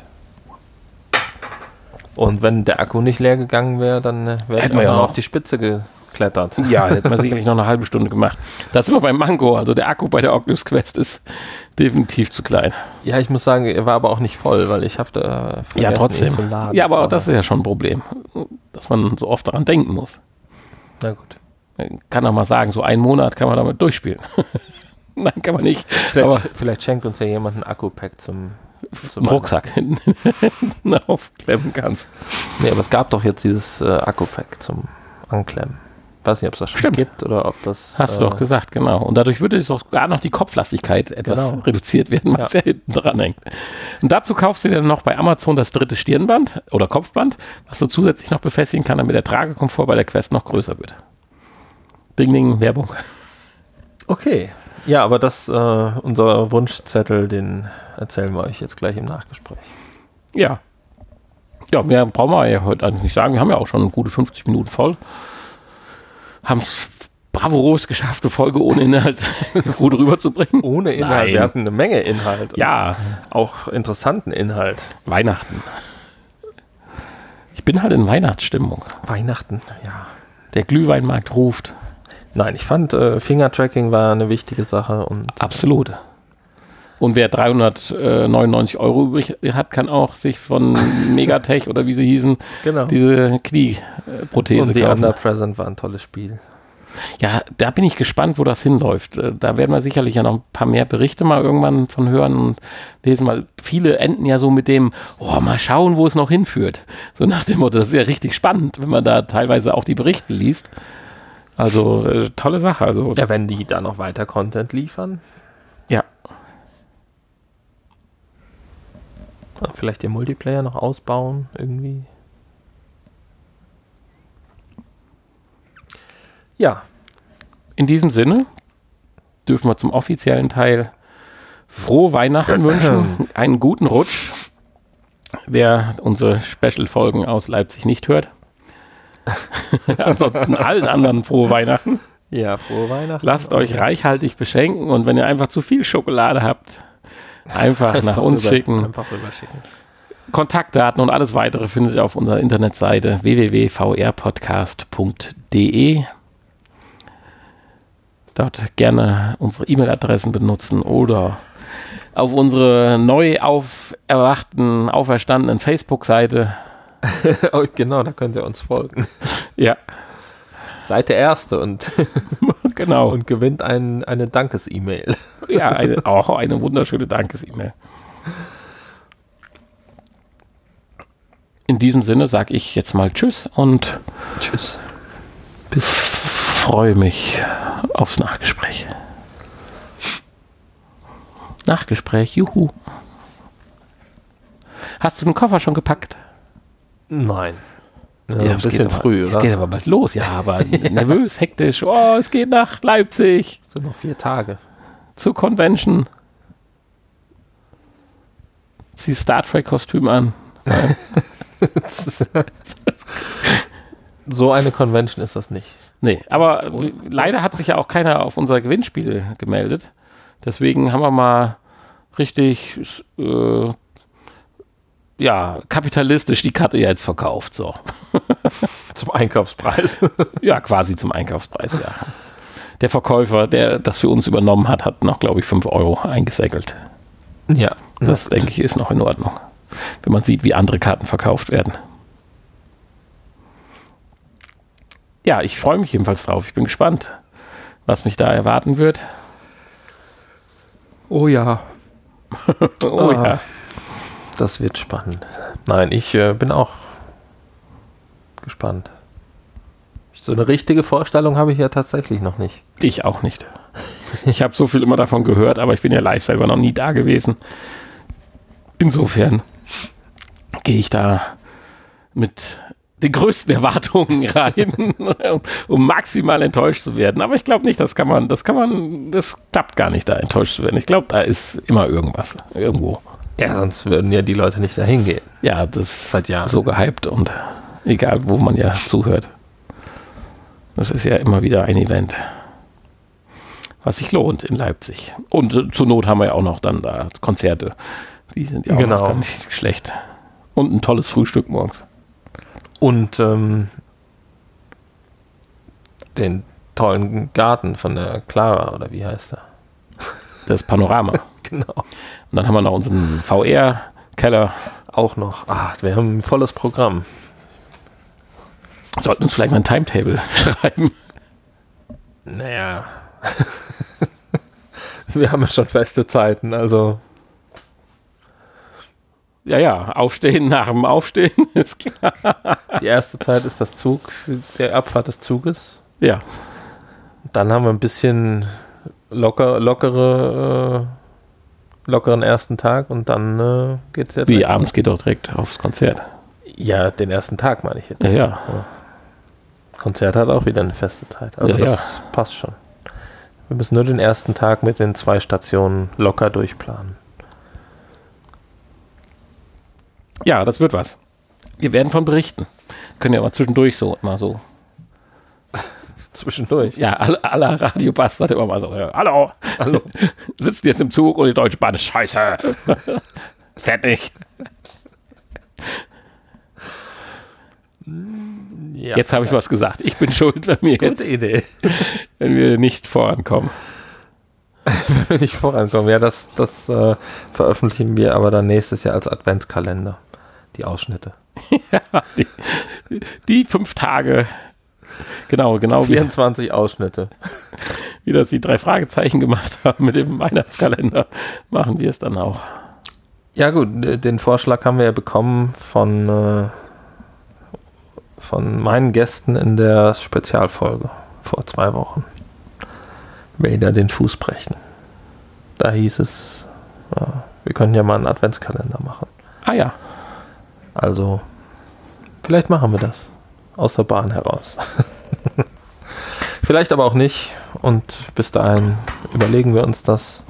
Und wenn der Akku nicht leer gegangen wäre, dann wäre ich noch auf die Spitze geklettert. Ja, hätte man sicherlich noch eine halbe Stunde gemacht. Das sind wir beim Mango. Also der Akku bei der Oculus Quest ist definitiv zu klein. Ja, ich muss sagen, er war aber auch nicht voll, weil ich habe da vergessen, ihn zu laden. Ja, aber auch das ist ja schon ein Problem, dass man so oft daran denken muss. Na gut. Man kann auch mal sagen, so einen Monat kann man damit durchspielen. Nein, kann man nicht. Vielleicht schenkt uns ja jemand ein Akku-Pack zum Rucksack aufklemmen kannst. Nee, aber es gab doch jetzt dieses Akku-Pack zum Anklemmen. Ich weiß nicht, ob es das schon gibt oder ob das... Hast du doch gesagt, genau. Und dadurch würde es auch gar noch die Kopflastigkeit etwas reduziert werden, weil es ja hinten dran hängt. Und dazu kaufst du dir dann noch bei Amazon das 3. Stirnband oder Kopfband, was du zusätzlich noch befestigen kann, damit der Tragekomfort bei der Quest noch größer wird. Ding, ding, Werbung. Okay. Ja, aber unser Wunschzettel, den erzählen wir euch jetzt gleich im Nachgespräch. Ja. Ja, mehr brauchen wir ja heute eigentlich nicht sagen. Wir haben ja auch schon gute 50 Minuten voll. Haben es bravourös geschafft, eine Folge ohne Inhalt gut rüberzubringen. Ohne Inhalt? Nein. Wir hatten eine Menge Inhalt. Ja. Auch interessanten Inhalt. Weihnachten. Ich bin halt in Weihnachtsstimmung. Weihnachten, ja. Der Glühweinmarkt ruft. Nein, ich fand, Fingertracking war eine wichtige Sache. Absolut. Und wer 399 € übrig hat, kann auch sich von Megatech oder wie sie hießen, diese Knieprothese kaufen. Und The Under Present war ein tolles Spiel. Ja, da bin ich gespannt, wo das hinläuft. Da werden wir sicherlich ja noch ein paar mehr Berichte mal irgendwann von hören und lesen, weil viele enden ja so mit dem, mal schauen, wo es noch hinführt. So nach dem Motto, das ist ja richtig spannend, wenn man da teilweise auch die Berichte liest. Also tolle Sache. Also, ja, wenn die da noch weiter Content liefern. Ja. Vielleicht den Multiplayer noch ausbauen irgendwie. Ja. In diesem Sinne dürfen wir zum offiziellen Teil frohe Weihnachten wünschen, einen guten Rutsch. Wer unsere Special-Folgen aus Leipzig nicht hört. Ansonsten allen anderen frohe Weihnachten. Ja, frohe Weihnachten. Lasst euch reichhaltig beschenken und wenn ihr einfach zu viel Schokolade habt, einfach nach uns schicken. Einfach rüberschicken. Kontaktdaten und alles weitere findet ihr auf unserer Internetseite www.vrpodcast.de. Dort gerne unsere E-Mail-Adressen benutzen oder auf unsere neu auferstandenen Facebook-Seite. Oh, genau, da könnt ihr uns folgen. Ja. Seid der Erste und, genau. Und gewinnt eine Dankes-E-Mail. Ja, auch eine wunderschöne Dankes-E-Mail. In diesem Sinne sage ich jetzt mal Tschüss und Tschüss. Freue mich aufs Nachgespräch. Nachgespräch, juhu. Hast du den Koffer schon gepackt? Nein. Ja, ein bisschen früh, oder? Es geht aber bald los, ja, aber nervös, hektisch. Oh, es geht nach Leipzig. Es sind noch 4 Tage. Zur Convention. Zieh Star Trek-Kostüm an. So eine Convention ist das nicht. Nee, aber leider hat sich ja auch keiner auf unser Gewinnspiel gemeldet. Deswegen haben wir mal richtig kapitalistisch die Karte jetzt verkauft. So. Zum Einkaufspreis. Ja, quasi zum Einkaufspreis, ja. Der Verkäufer, der das für uns übernommen hat, hat noch, glaube ich, 5 Euro eingesäckelt. Ja. Das, denke ich, ist noch in Ordnung. Wenn man sieht, wie andere Karten verkauft werden. Ja, ich freue mich jedenfalls drauf. Ich bin gespannt, was mich da erwarten wird. Oh ja. Oh ja. Das wird spannend. Nein, ich bin auch gespannt. So eine richtige Vorstellung habe ich ja tatsächlich noch nicht. Ich auch nicht. Ich habe so viel immer davon gehört, aber ich bin ja live selber noch nie da gewesen. Insofern gehe ich da mit den größten Erwartungen rein, um maximal enttäuscht zu werden. Aber ich glaube nicht, das klappt gar nicht, da enttäuscht zu werden. Ich glaube, da ist immer irgendwas, irgendwo. Ja, sonst würden ja die Leute nicht dahin gehen. Ja, das ist Seit Jahren. so gehypt und egal, wo man ja zuhört. Das ist ja immer wieder ein Event, was sich lohnt in Leipzig. Und zur Not haben wir ja auch noch dann da Konzerte. Die sind ja auch noch gar nicht schlecht. Und ein tolles Frühstück morgens. Und den tollen Garten von der Clara, oder wie heißt er? Das Panorama. Genau. Und dann haben wir noch unseren VR-Keller. Auch noch. Wir haben ein volles Programm. Sollten uns vielleicht mal ein Timetable schreiben. Naja. Wir haben ja schon feste Zeiten, also. Ja, Aufstehen nach dem Aufstehen, ist klar. Die erste Zeit ist das der Abfahrt des Zuges. Ja. Dann haben wir ein bisschen lockeren ersten Tag und dann geht's ja Wie abends geht doch direkt aufs Konzert. Ja, den ersten Tag meine ich jetzt. Ja. Konzert hat auch wieder eine feste Zeit. Also das passt schon. Wir müssen nur den ersten Tag mit den 2 Stationen locker durchplanen. Ja, das wird was. Wir werden von berichten. Können ja mal zwischendurch mal so. Zwischendurch? Ja, aller Radiobastard immer mal so. Hallo. Sitzen jetzt im Zug und die Deutsche Bahn ist scheiße. Fertig. Ja, jetzt habe ich was gesagt. Ich bin schuld, wenn wir nicht vorankommen. Wenn wir nicht vorankommen. Ja, das veröffentlichen wir aber dann nächstes Jahr als Adventskalender. Die Ausschnitte. Ja, die 5 Tage. Genau. 24 Ausschnitte. Wie das die 3 Fragezeichen gemacht haben mit dem Weihnachtskalender, machen wir es dann auch. Ja gut, den Vorschlag haben wir ja bekommen von meinen Gästen in der Spezialfolge vor 2 Wochen. Vader den Fuß brechen. Da hieß es, wir können ja mal einen Adventskalender machen. Ah ja. Also, vielleicht machen wir das. Aus der Bahn heraus. Vielleicht aber auch nicht. Und bis dahin überlegen wir uns das.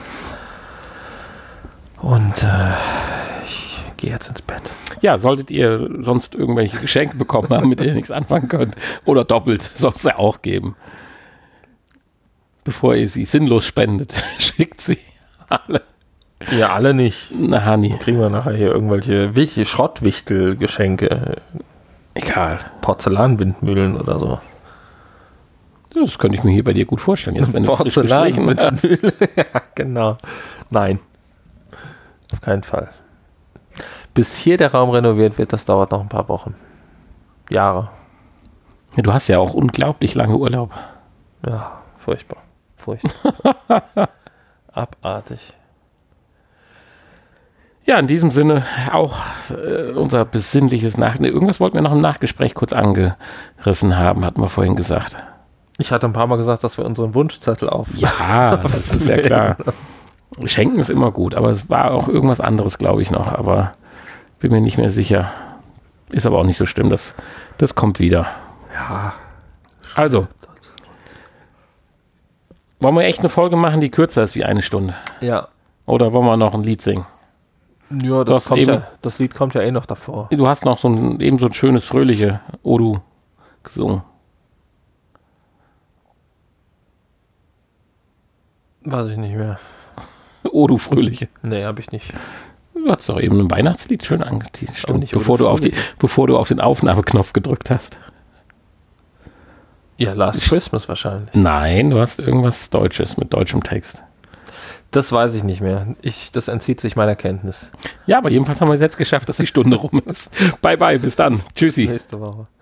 Und ich gehe jetzt ins Bett. Ja, solltet ihr sonst irgendwelche Geschenke bekommen haben, mit denen ihr nichts anfangen könnt, oder doppelt, soll es ja auch geben. Bevor ihr sie sinnlos spendet, schickt sie alle. Ja, alle nicht. Na, Hani. Kriegen wir nachher hier irgendwelche Schrottwichtelgeschenke. Egal. Porzellanwindmühlen oder so. Das könnte ich mir hier bei dir gut vorstellen. Jetzt, wenn Porzellanwindmühle. Ja, genau. Nein. Auf keinen Fall. Bis hier der Raum renoviert wird, das dauert noch ein paar Wochen. Jahre. Ja, du hast ja auch unglaublich lange Urlaub. Ja, furchtbar. Abartig. Ja, in diesem Sinne auch unser besinnliches Irgendwas wollten wir noch im Nachgespräch kurz angerissen haben, hatten wir vorhin gesagt. Ich hatte ein paar Mal gesagt, dass wir unseren Wunschzettel Ja, das ist ja klar. Schenken ist immer gut, aber es war auch irgendwas anderes, glaube ich, noch. Aber bin mir nicht mehr sicher. Ist aber auch nicht so schlimm. Das kommt wieder. Ja. Also. Wollen wir echt eine Folge machen, die kürzer ist wie 1 Stunde? Ja. Oder wollen wir noch ein Lied singen? Ja, das Lied kommt ja eh noch davor. Du hast noch so ein schönes, fröhliche Odu gesungen. Weiß ich nicht mehr. Odu fröhliche. Nee, hab ich nicht. Du hast doch eben ein Weihnachtslied schön angeteased, nicht bevor du auf den Aufnahmeknopf gedrückt hast. Ja, Last Christmas wahrscheinlich. Nein, du hast irgendwas Deutsches mit deutschem Text. Das weiß ich nicht mehr. Das entzieht sich meiner Kenntnis. Ja, aber jedenfalls haben wir es jetzt geschafft, dass die Stunde rum ist. Bye, bye, bis dann. Tschüssi. Nächste Woche.